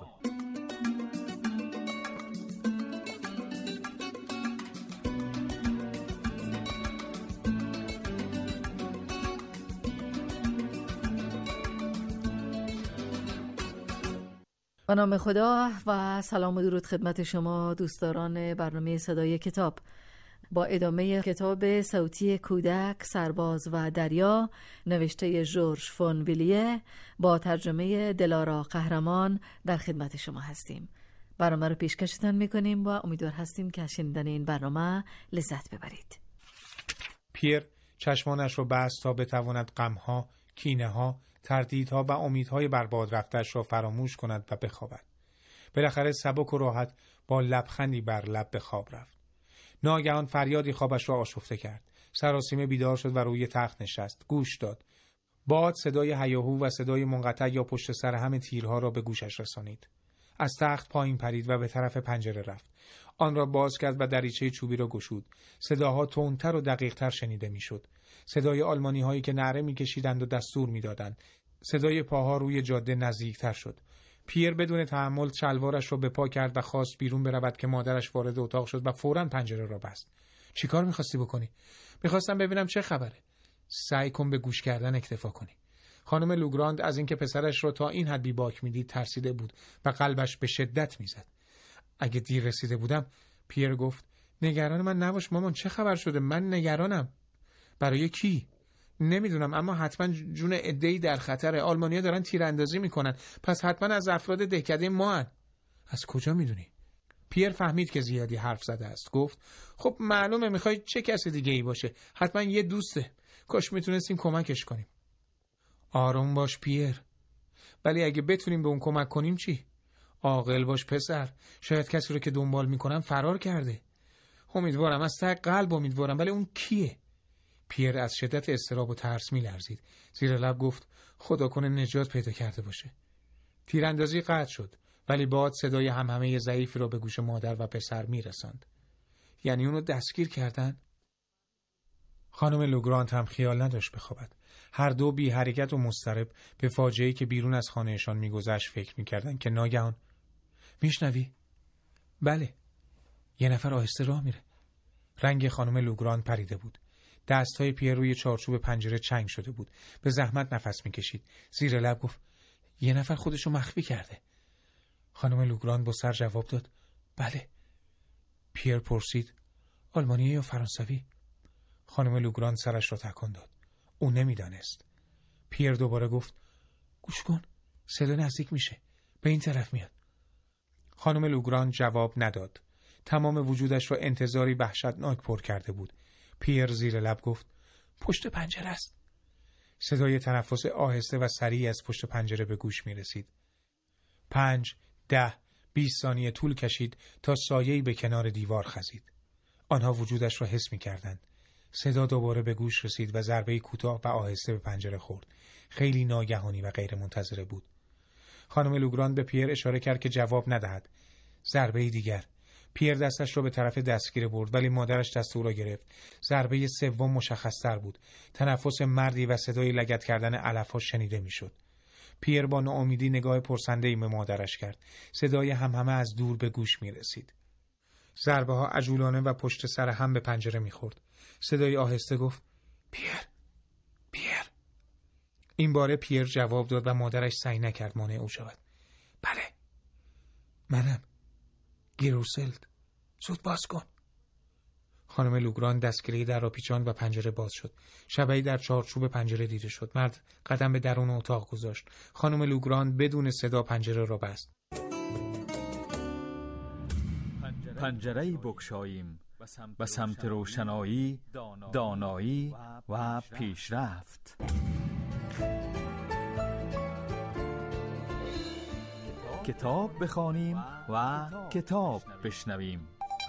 به نام خدا و سلام و درود خدمت شما دوستداران برنامه صدای کتاب. با ادامه کتاب صوتی کودک، سرباز و دریا نوشته ژورژ فون ویلیه با ترجمه دلارا قهرمان در خدمت شما هستیم. برنامه رو پیشکشتان میکنیم و امیدوار هستیم که شنیدن این برنامه لذت ببرید. پیر چشمانش رو بست تا بتواند غمها، کینه‌ها، تردیدها و امیدهای برباد رفته‌اش را فراموش کند و بخوابد. بالاخره سبک و راحت با لبخندی بر لب به خواب رفت. ناگهان فریادی خوابش را آشفته کرد. سراسیمه بیدار شد و روی تخت نشست. گوش داد. باد صدای هیاهو و صدای منقطع یا پشت سر هم تیرها را به گوشش رسانید. از تخت پایین پرید و به طرف پنجره رفت. آن را باز کرد و دریچه چوبی را گشود. صداها تندتر و دقیقتر شنیده میشد. صدای آلمانی هایی که نعره میکشیدند و دستور میدادند. صدای پاها روی جاده نزدیکتر شد. پیر بدون تحمل شلوارش را به پا کرد و خواست بیرون برود که مادرش وارد اتاق شد و فوراً پنجره را بست. چیکار می‌خواستی بکنی؟ می‌خواستم ببینم چه خبره. سعی کن به گوش کردن اکتفا کنی. خانم لوگراند از اینکه پسرش را تا این حد بیباک میدید ترسیده بود و قلبش به شدت میزد. اگه دیر رسیده بودم، پیر گفت، نگران من نباش مامان، چه خبر شده؟ من نگرانم. برای کی؟ نمیدونم، اما حتما جون عده‌ای در خطره. آلمانی‌ها دارن تیراندازی میکنن، پس حتما از افراد دهکده ما هن. از کجا میدونی؟ پیر فهمید که زیادی حرف زده است. گفت خب معلومه میخوای چه کسی دیگه ای باشه، حتما یه دوسته. کاش میتونستیم کمکش کنیم. آروم باش پیر. ولی اگه بتونیم به اون کمک کنیم چی؟ عاقل باش پسر. شاید کسی رو که دنبال میکنن فرار کرده. امیدوارم، از ته قلب امیدوارم، ولی اون کیه؟ پیر از شدت اضطراب و ترس می‌لرزید. زیر لب گفت خدا کنه نجات پیدا کرده باشه. تیراندازی قطع شد، ولی باد صدای همهمه ضعیفی را به گوش مادر و پسر میرساند. یعنی اونو دستگیر کردن؟ خانم لوگراند هم خیال نداشت بخوابد. هر دو بی حرکت و مضطرب به فاجعه‌ای که بیرون از خانهشان میگذشت فکر میکردند که ناگهان میشنوی؟ بله. یه نفر آهسته راه میره. رنگ خانم لوگراند پریده بود. دستهای پیر روی چارچوب پنجره چنگ شده بود. به زحمت نفس میکشید. زیر لب گفت یه نفر خودشو مخفی کرده. خانم لوگراند با سر جواب داد بله. پیر پرسید آلمانی یا فرانسوی؟ خانم لوگراند سرش را تکان داد. او نمیدانست. پیر دوباره گفت گوش کن، صدا نزدیک میشه، به این طرف میاد. خانم لوگراند جواب نداد. تمام وجودش را انتظاری وحشتناک پر کرده بود. پیر زیر لب گفت پشت پنجره است. صدای تنفس آهسته و سریع از پشت پنجره به گوش می رسید. پنج، ده، بیست ثانیه طول کشید تا سایه‌ای به کنار دیوار خزید. آنها وجودش را حس می کردند. صدا دوباره به گوش رسید و ضربه‌ای کوتاه و آهسته به پنجره خورد. خیلی ناگهانی و غیر منتظره بود. خانم لوگراند به پیر اشاره کرد که جواب ندهد. ضربه‌ای دیگر. پیر دستش را به طرف دستگیره برد، ولی مادرش دست او را گرفت. ضربه سوم مشخص‌تر بود. تنفس مردی و صدای لگد کردن علف‌ها شنیده میشد. پیر با ناامیدی نگاه پرسنده‌ای به مادرش کرد. صدای همهمه از دور به گوش می رسید. ضربه ها عجولانه و پشت سر هم به پنجره می خورد. صدای آهسته گفت پیر، پیر. این باره پیر جواب داد و مادرش سعی نکرد مانع او شود. بله، منم. گیروسلد، زود باز کن. خانم لوگراند دستگیره در را پیچاند و پنجره باز شد. شبحه‌ای در چارچوب پنجره دیده شد. مرد قدم به درون اتاق گذاشت. خانم لوگراند بدون صدا پنجره را بست. پنجره‌ای بگشاییم و سمت روشنایی، دانایی و پیشرفت. کتاب بخوانیم و کتاب بشنویم.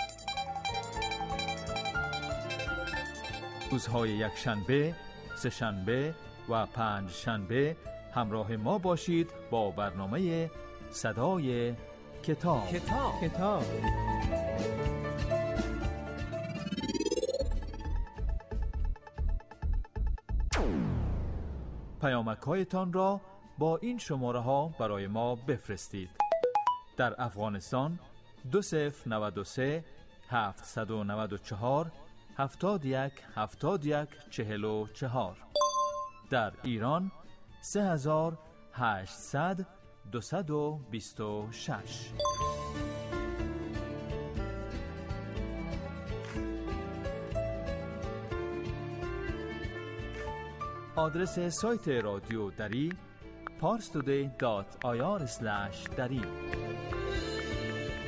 روزهای یک شنبه، سه شنبه و پنج شنبه همراه ما باشید با برنامه صدای کتاب. کتاب کتاب پیامک‌هایتان را با این شماره ها برای ما بفرستید. در افغانستان دو صفر نود و سه هفتصد و نود و چهار هفتاد و یک هفتاد و یک چهل و چهار. در ایران سه هزار هشتصد دویست و بیست و شش. آدرس سایت رادیو دری پارس تودی دات آی آر اسلش دری.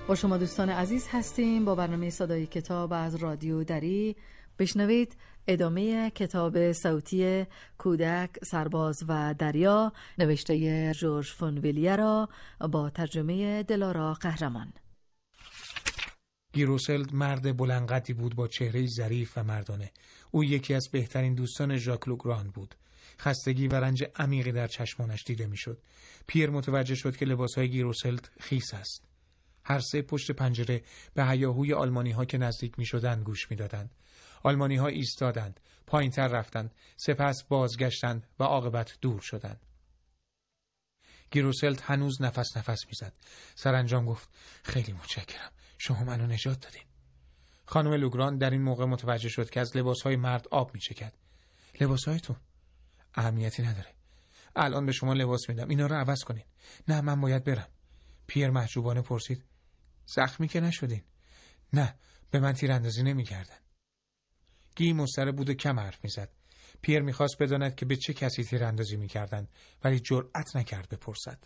با شما دوستان عزیز هستیم با برنامه صدای کتاب از رادیو دری. بشنوید ادامه کتاب صوتی کودک، سرباز و دریا نوشته جورج فونویلیه را با ترجمه دلارا قهرمان. گیروسلد مرد بلندقدی بود با چهره ظریف و مردانه. او یکی از بهترین دوستان ژاک لوگران بود. خستگی و رنج عمیقی در چشمانش دیده میشد. پیر متوجه شد که لباسهای گیروسلد خیس است. هر سه پشت پنجره به هیاهوی آلمانی ها که نزدیک می شدند گوش می دادند. آلمانی ها ایستادند، پایین تر رفتند، سپس بازگشتند و عاقبت دور شدند. گیروسلد هنوز نفس نفس می زد. سرانجام گفت خیلی متشکرم، شما منو نجات دادین. خانم لوگران در این موقع متوجه شد که از لباسهای مرد آب می چکد. لباسهای تو؟ اهمیتی نداره. الان به شما لباس میدم، اینا رو عوض کنین. نه من باید برم. پیر محجوبانه پرسید زخمی که نشدین؟ نه، به من تیراندازی نمی‌کردن. گی مضطرب بود و کم حرف می‌زد. پیر می‌خواست بداند که به چه کسی تیراندازی می‌کردند، ولی جرأت نکرد بپرسد.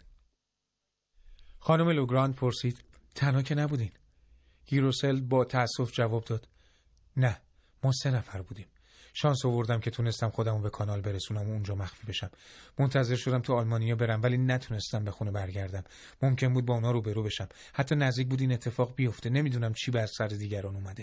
خانم لوگراند پرسید تنها که نبودین؟ گیروسلد با تأسف جواب داد نه، ما سه نفر بودیم. شانس آوردم که تونستم خودمو به کانال برسونم و اونجا مخفی بشم. منتظر شدم تو آلمانیا برم ولی نتونستم به خونه برگردم. ممکن بود با اونا روبرو بشم. حتی نزدیک بود این اتفاق بیفته. نمیدونم چی بر سر دیگران اومده.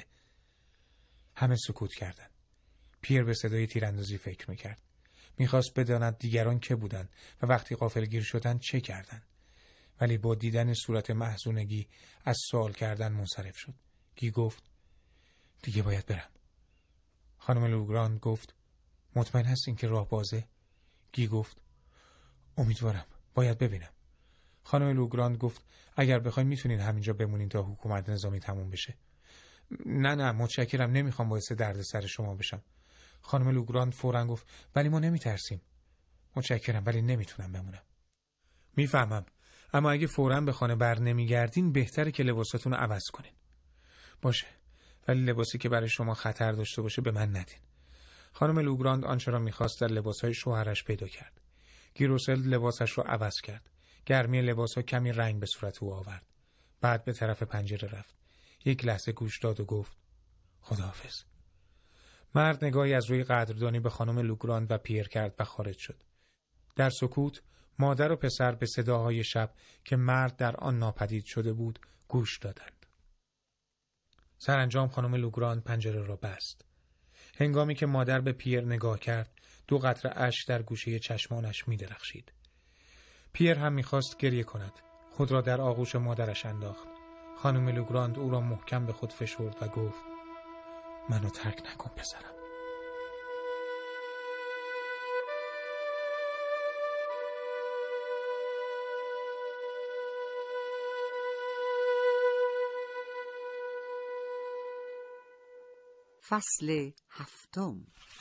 همه سکوت کردند. پیر به صدای تیراندازی فکر میکرد. میخواست بداند دیگران که بودند و وقتی غافلگیر شدند چه کردند. ولی با دیدن صورت محزونگی از سوال کردن منصرف شد. گی گفت دیگه باید برم. خانم لوگراند گفت مطمئن هستین که راه بازه؟ گی گفت امیدوارم، باید ببینم. خانم لوگراند گفت اگر بخواید میتونین همینجا بمونین تا حکومت نظامی تموم بشه. نه نه متشکرم، نمیخوام باعث درد سر شما بشم. خانم لوگراند فوراً گفت ولی ما نمیترسیم. متشکرم ولی نمیتونم بمونم. میفهمم، اما اگه فوراً به خانه بر نمیگردین بهتره که لباساتون رو عوض کنین. باشه، ولی لباسی که برای شما خطر داشته باشه به من ندین. خانم لوگراند آنچه را می‌خواست در لباسهای شوهرش پیدا کرد. گیروسلد لباسش را عوض کرد. گرمی لباسها کمی رنگ به صورت او آورد. بعد به طرف پنجره رفت. یک لحظه گوش داد و گفت خداحافظ. مرد نگاهی از روی قدردانی به خانم لوگراند و پیر کرد و خارج شد. در سکوت مادر و پسر به صداهای شب که مرد در آن ناپدید شده بود گوش دادند. سرانجام خانم لوگراند پنجره را بست. هنگامی که مادر به پیر نگاه کرد، دو قطره اشک در گوشه چشمانش می درخشید. پیر هم می خواست گریه کند. خود را در آغوش مادرش انداخت. خانم لوگراند او را محکم به خود فشرد و گفت منو ترک نکن پسرم. فصل هفتم.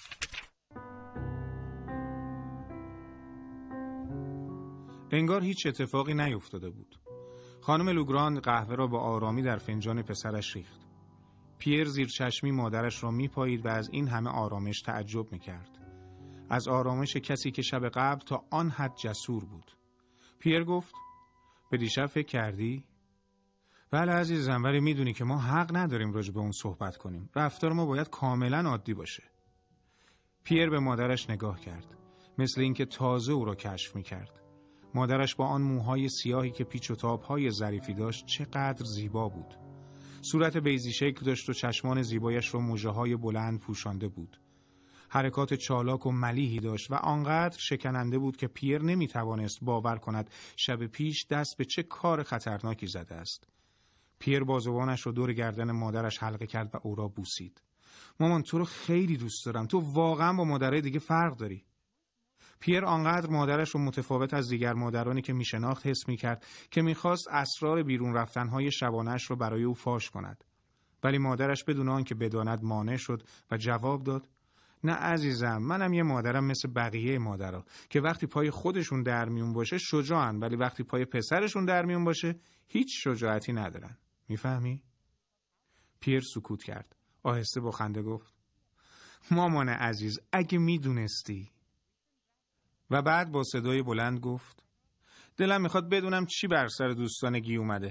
انگار هیچ اتفاقی نیفتاده بود. خانم لوگراند قهوه را با آرامی در فنجان پسرش ریخت. پیر زیر چشمی مادرش را میپایید و از این همه آرامش تعجب میکرد. از آرامش کسی که شب قبل تا آن حد جسور بود. پیر گفت به دیشب فکر کردی؟ بله عزیزم، ولی میدونی که ما حق نداریم راجع به اون صحبت کنیم. رفتار ما باید کاملا عادی باشه. پیر به مادرش نگاه کرد، مثل اینکه تازه او را کشف میکرد. مادرش با آن موهای سیاهی که پیچ و تاب‌های ظریفی داشت چقدر زیبا بود. صورت بیضی شکل داشت و چشمان زیبایش را مژه‌های بلند پوشانده بود. حرکات چالاک و ملیحی داشت و آنقدر شکننده بود که پیر نمیتوانست باور کند شب پیش دست به چه کار خطرناکی زده است. پیر بازوانش رو دور گردن مادرش حلقه کرد و او را بوسید. مامان تو رو خیلی دوست دارم، تو واقعا با مادرای دیگه فرق داری. پیر آنقدر مادرش رو متفاوت از دیگر مادرانی که میشناخت حس میکرد که میخواست اسرار بیرون رفتنهای شبانه‌اش رو برای او فاش کند. ولی مادرش بدون آنکه بداند مانع شد و جواب داد نه عزیزم، منم یه مادرم مثل بقیه مادرها که وقتی پای خودشون در میون باشه شجاعن، ولی وقتی پای پسرشون در میون باشه هیچ شجاعتی ندارن. میفهمی؟ پیر سکوت کرد. آهسته با خنده گفت مامان عزیز اگه میدونستی. و بعد با صدای بلند گفت دلم میخواد بدونم چی بر سر دوستان گی اومده.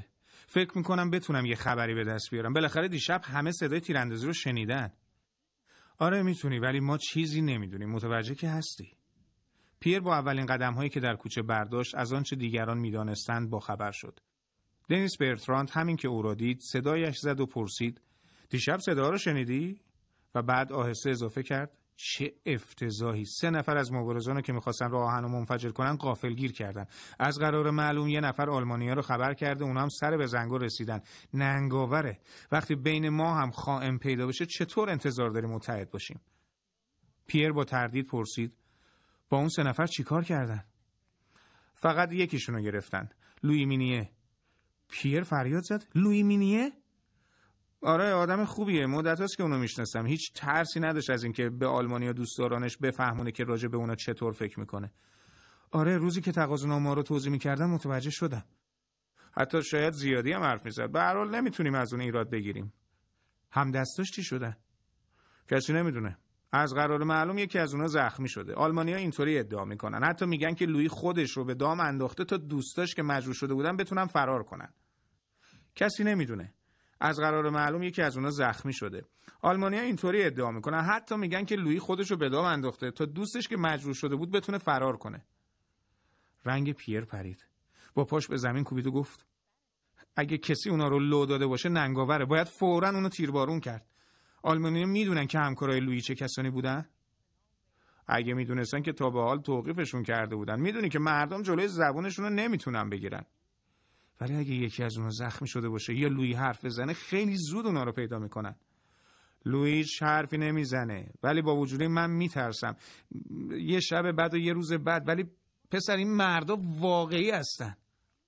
فکر میکنم بتونم یه خبری به دست بیارم. بالاخره دیشب همه صدای تیراندازی رو شنیدن. آره میتونی، ولی ما چیزی نمیدونیم. متوجه که هستی؟ پیر با اولین قدم‌هایی که در کوچه برداشت از آنچه دیگران می‌دانستند باخبر شد. دنیس برتراند همین که او را دید صدایش زد و پرسید: دیشب صدا رو شنیدی؟ و بعد آهسته اضافه کرد: چه افتضاحی! سه نفر از مبارزان که می‌خواستن راه آهن رو منفجر کنن غافلگیر کردن. از قرار معلوم یه نفر آلمانی‌ها رو خبر کرده، اونا هم سر به زنگو رسیدن. ننگاوره. وقتی بین ما هم خائن پیدا بشه چطور انتظار داریم متحد باشیم؟ پیر با تردید پرسید: با اون سه نفر چیکار کردن؟ فقط یکیشونو گرفتن، لویی مینیه. پیر فریاد زد: لویی مینیه؟ آره آدم خوبیه، مدت هاست که اونو میشناسم. هیچ ترسی نداشت از اینکه به آلمانیا دوستدارانش بفهمونه که راجع به اونا چطور فکر میکنه. آره روزی که تقاضانامه‌ها رو توضیح میکردم متوجه شدم. حتی شاید زیادی هم حرف میزد. به هر حال نمیتونیم از اون ایراد بگیریم. همدستاش چی شده؟ کسی نمیدونه. از قرار معلوم یکی از اونها زخمی شده. آلمانی‌ها اینطوری ادعا میکنن. حتی میگن که لویی خودش رو به دام انداخته تا دوستاش که مجروح شده بودن بتونن فرار کنن. کسی نمیدونه. از قرار معلوم یکی از اونها زخمی شده. آلمانی‌ها اینطوری ادعا میکنن. حتی میگن که لویی خودش رو به دام انداخته تا دوستش که مجروح شده بود بتونه فرار کنه. رنگ پیر پرید. با پاش به زمین کوبید و گفت: اگه کسی اونا رو لو داده باشه ننگاوره. باید فوراً اونو تیربارون کرد. آلمانی‌ها میدونن که همکارای لویی چه کسانی بودن؟ اگه میدونستن که تا به حال توقیفشون کرده بودن. میدونی که مردم جلوی زبونشون رو نمیتونن بگیرن. ولی اگه یکی از اونها زخمی شده باشه یا لویی حرف بزنه خیلی زود اونا رو پیدا میکنن. لویی هیچ حرفی نمیزنه، ولی با وجود این من میترسم. یه شب بعد و یه روز بعد. ولی پسر این مردا واقعی هستن.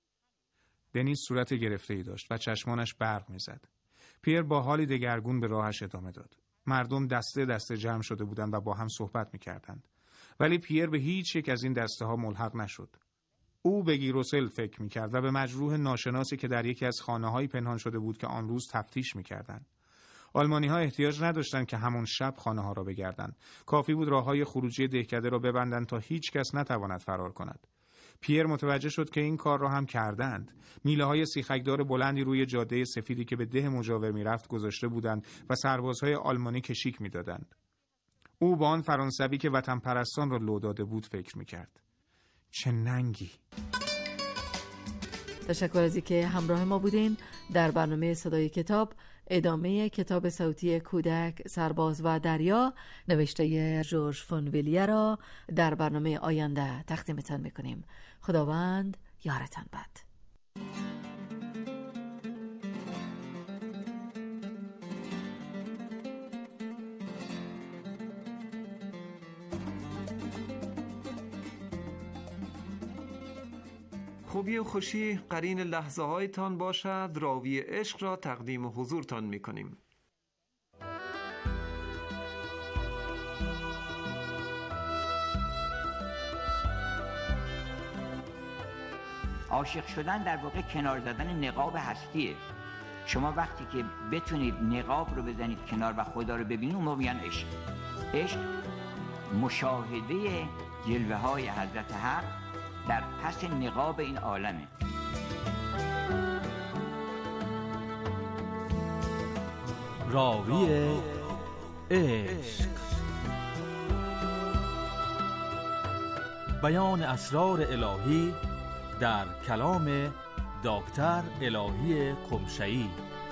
دنیس صورت گرفته‌ای داشت و چشمانش برق میزد. پیر با حالی دگرگون به راهش ادامه داد. مردم دسته دسته جمع شده بودند و با هم صحبت میکردند. ولی پیر به هیچ یک از این دسته ها ملحق نشد. او به گیروسل فکر میکرد و به مجروح ناشناسی که در یکی از خانه‌هایی پنهان شده بود که آن روز تفتیش میکردند. آلمانی‌ها احتیاج نداشتند که همون شب خانه‌ها را بگردند. کافی بود راه‌های خروجی دهکده را ببندند تا هیچ کس نتواند فرار کند. پیر متوجه شد که این کار را هم کردند. میله‌های سیخکدار بلندی روی جاده سفیدی که به ده مجاور می‌رفت گذاشته بودند و سربازهای آلمانی کشیک می‌دادند. او با آن فرانسوی که وطن پرستان را لو داده بود فکر می‌کرد. چه ننگی! تشکر از اینکه همراه ما بودین در برنامه صدای کتاب. ادامه کتاب صوتی کودک، سرباز و دریا نوشته ژورژ فون ویلیه را در برنامه آینده تقدیمتان میکنیم. خداوند یارتان باد. خوبی و خوشی قرین لحظه هایتان باشد. راوی عشق را تقدیم حضورتان می کنیم. عاشق شدن در واقع کنار زدن نقاب هستیه. شما وقتی که بتونید نقاب رو بزنید کنار و خدا رو ببینید اون موقع میگن عشق. عشق مشاهده جلوه های حضرت حق در پس نقاب این عالمه. راوی عشق، بیان اسرار الهی در کلام دکتر الهی قمشه‌ای.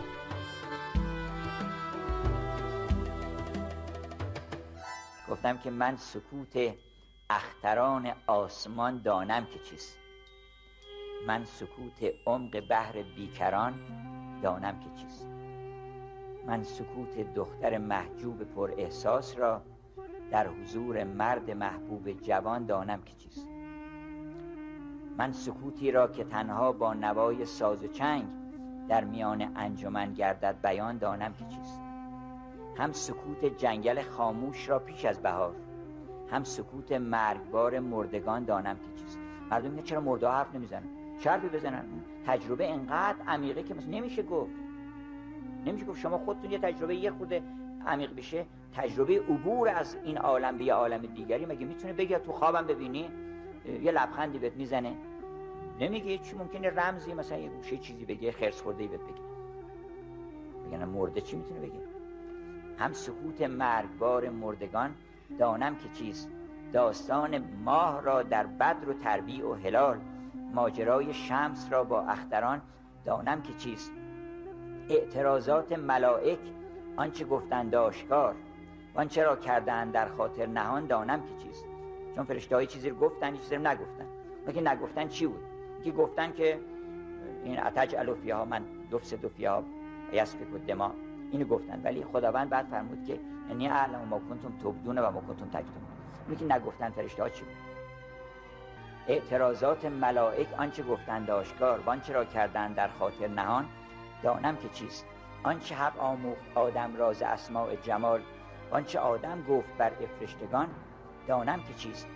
گفتم که من سکوت اختران آسمان دانم که چیست. من سکوت عمق بحر بیکران دانم که چیست. من سکوت دختر محجوب پر احساس را در حضور مرد محبوب جوان دانم که چیست. من سکوتی را که تنها با نوای ساز و چنگ در میان انجمن گردد بیان دانم که چیست. هم سکوت جنگل خاموش را پیش از بهار، هم سکوت مرگبار مردگان دانم که چیست. مردم میگن چرا مرده حرف نمیزنن؟ چه حرفی بزنن؟ تجربه اینقدر عمیقه که مثلا نمیشه گفت. نمیشه گفت شما خودتون یه تجربه یه خود عمیق بشه، تجربه عبور از این عالم به یه عالم دیگری مگه میتونه بگه تو خوابم ببینی؟ یه لبخندی بهت میزنه. نمیگه، چی ممکنه رمزی مثلا یه گوشه چیزی بگه، خرس خورده‌ای بهت بگه، بگن مرده چی میتونه بگه؟ هم سکوت مرگبار مردگان دانم که چیست، داستان ماه را در بدر و تربیع و هلال، ماجرای شمس را با اختران دانم که چیست، اعتراضات ملائک آنچه گفتند آشکار، آنچه را کردند در خاطر نهان دانم که چیست. چون فرشته های چیزی رو گفتن، این چیزی رو نگفتن. لیکن نگفتن چی بود؟ که گفتن که این اتجعل فیها من یفسد فیها و یسفک الدماء، اینو گفتن. ولی خداوند بعد فرمود که انی اعلم ما کنتم تبدون و ما کنتم تکتمون. لیکن نگفتن فرشته ها چی بود. اعتراضات ملائک آنچه گفتند آشکار، وانچه را کردند در خاطر نهان دانم که چیست. آنچه حق آموخت آدم راز اسماء جمال، آنچه آدم گفت بر افرشتگان دانم که چیست.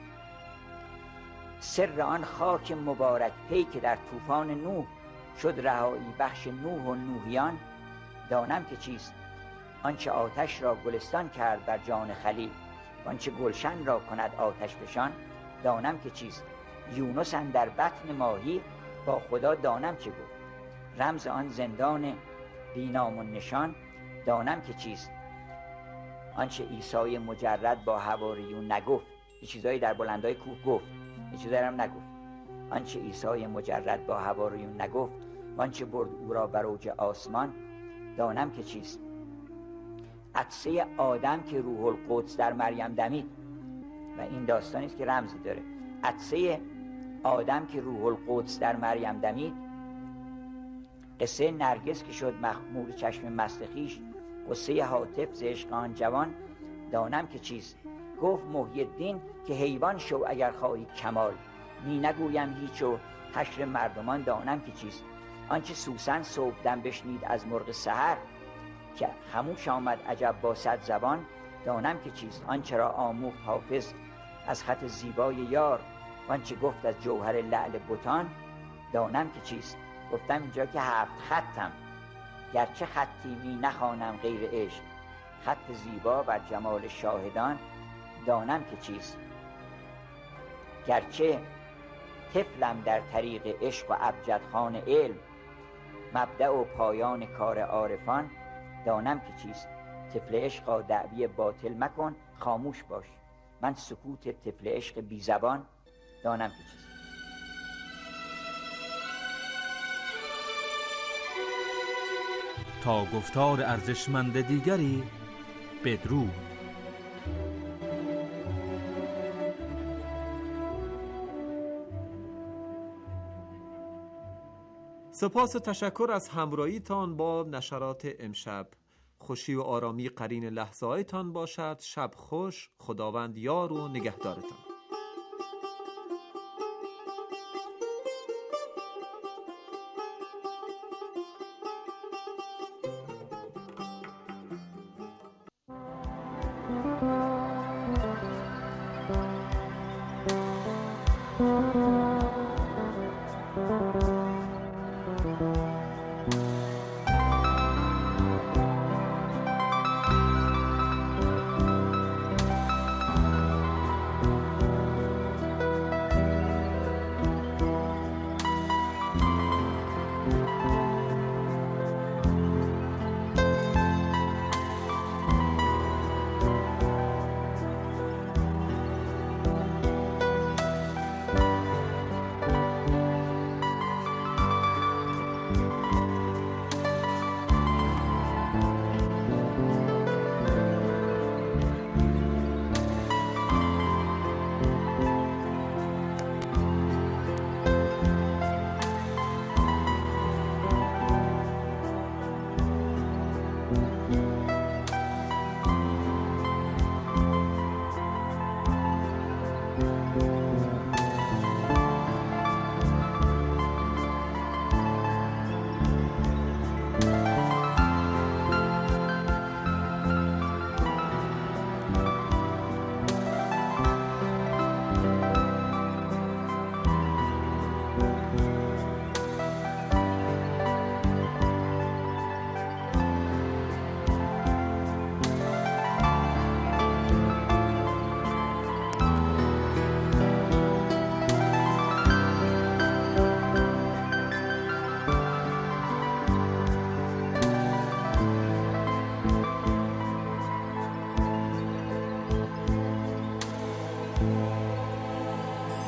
سر آن خاک مبارک پی که در طوفان نوح شد رهایی بخش نوح و نوحیان دانم که چیست. آنچه آتش را گلستان کرد بر جان خلیل، آنچه گلشن را کند آتش فشان دانم که چیست. یونس اندر بطن ماهی با خدا دانم چه گفت، رمز آن زندان بینام و نشان دانم که چیست. آنچه عیسی مجرد با حواریون نگفت، یه چیزایی در بلندای کوه گفت، یه چیزایی هم نگفت. آنچه عیسی مجرد با حواریون نگفت، آنچه برد او را بر اوج آسمان دانم که چیست. عطسه آدم که روح القدس در مریم دمید، و این داستانی است که رمزی داره. عطسه آدم که روح القدس در مریم دمید، قصه نرگس که شد مخمور چشم مست خویش، قصه حاطف ز عشق آن جوان دانم که چیست. گفت محی الدین که حیوان شو اگر خواهی کمال، می نگویم هیچ و حشر مردمان دانم که چیست. آنچه سوسن صبحدم بشنید از مرغ سحر، که خموش آمد عجب با صد زبان دانم که چیست. آنچه را آموخت حافظ از خط زیبای یار، آنچه گفت از جوهر لعل بتان دانم که چیست. گفتم اینجا که هفت خطم، گرچه خطی می نخوانم غیر عشق، خط زیبا بر جمال شاهدان دانم که چیست. گرچه طفلم در طریق عشق و ابجد خوان علم، مبدأ و پایان کار عارفان دانم که چیست. طفل عشقا دعوی باطل مکن، خاموش باش، من سکوت طفل عشق بی زبان دانم که چیست. تا گفتار ارزشمند دیگری بدرود. سپاس و تشکر از همراهیتان با نشرات امشب. خوشی و آرامی قرین لحظه هایتان باشد. شب خوش. خداوند یار و نگهدارتان.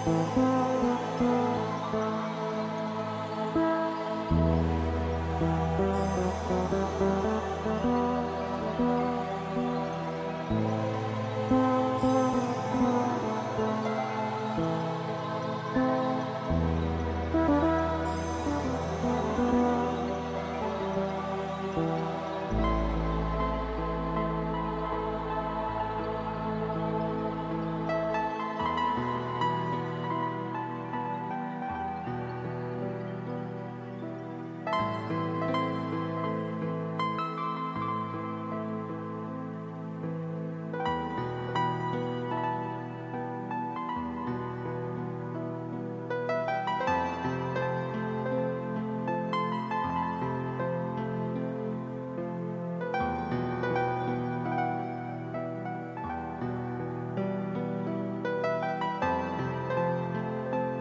you.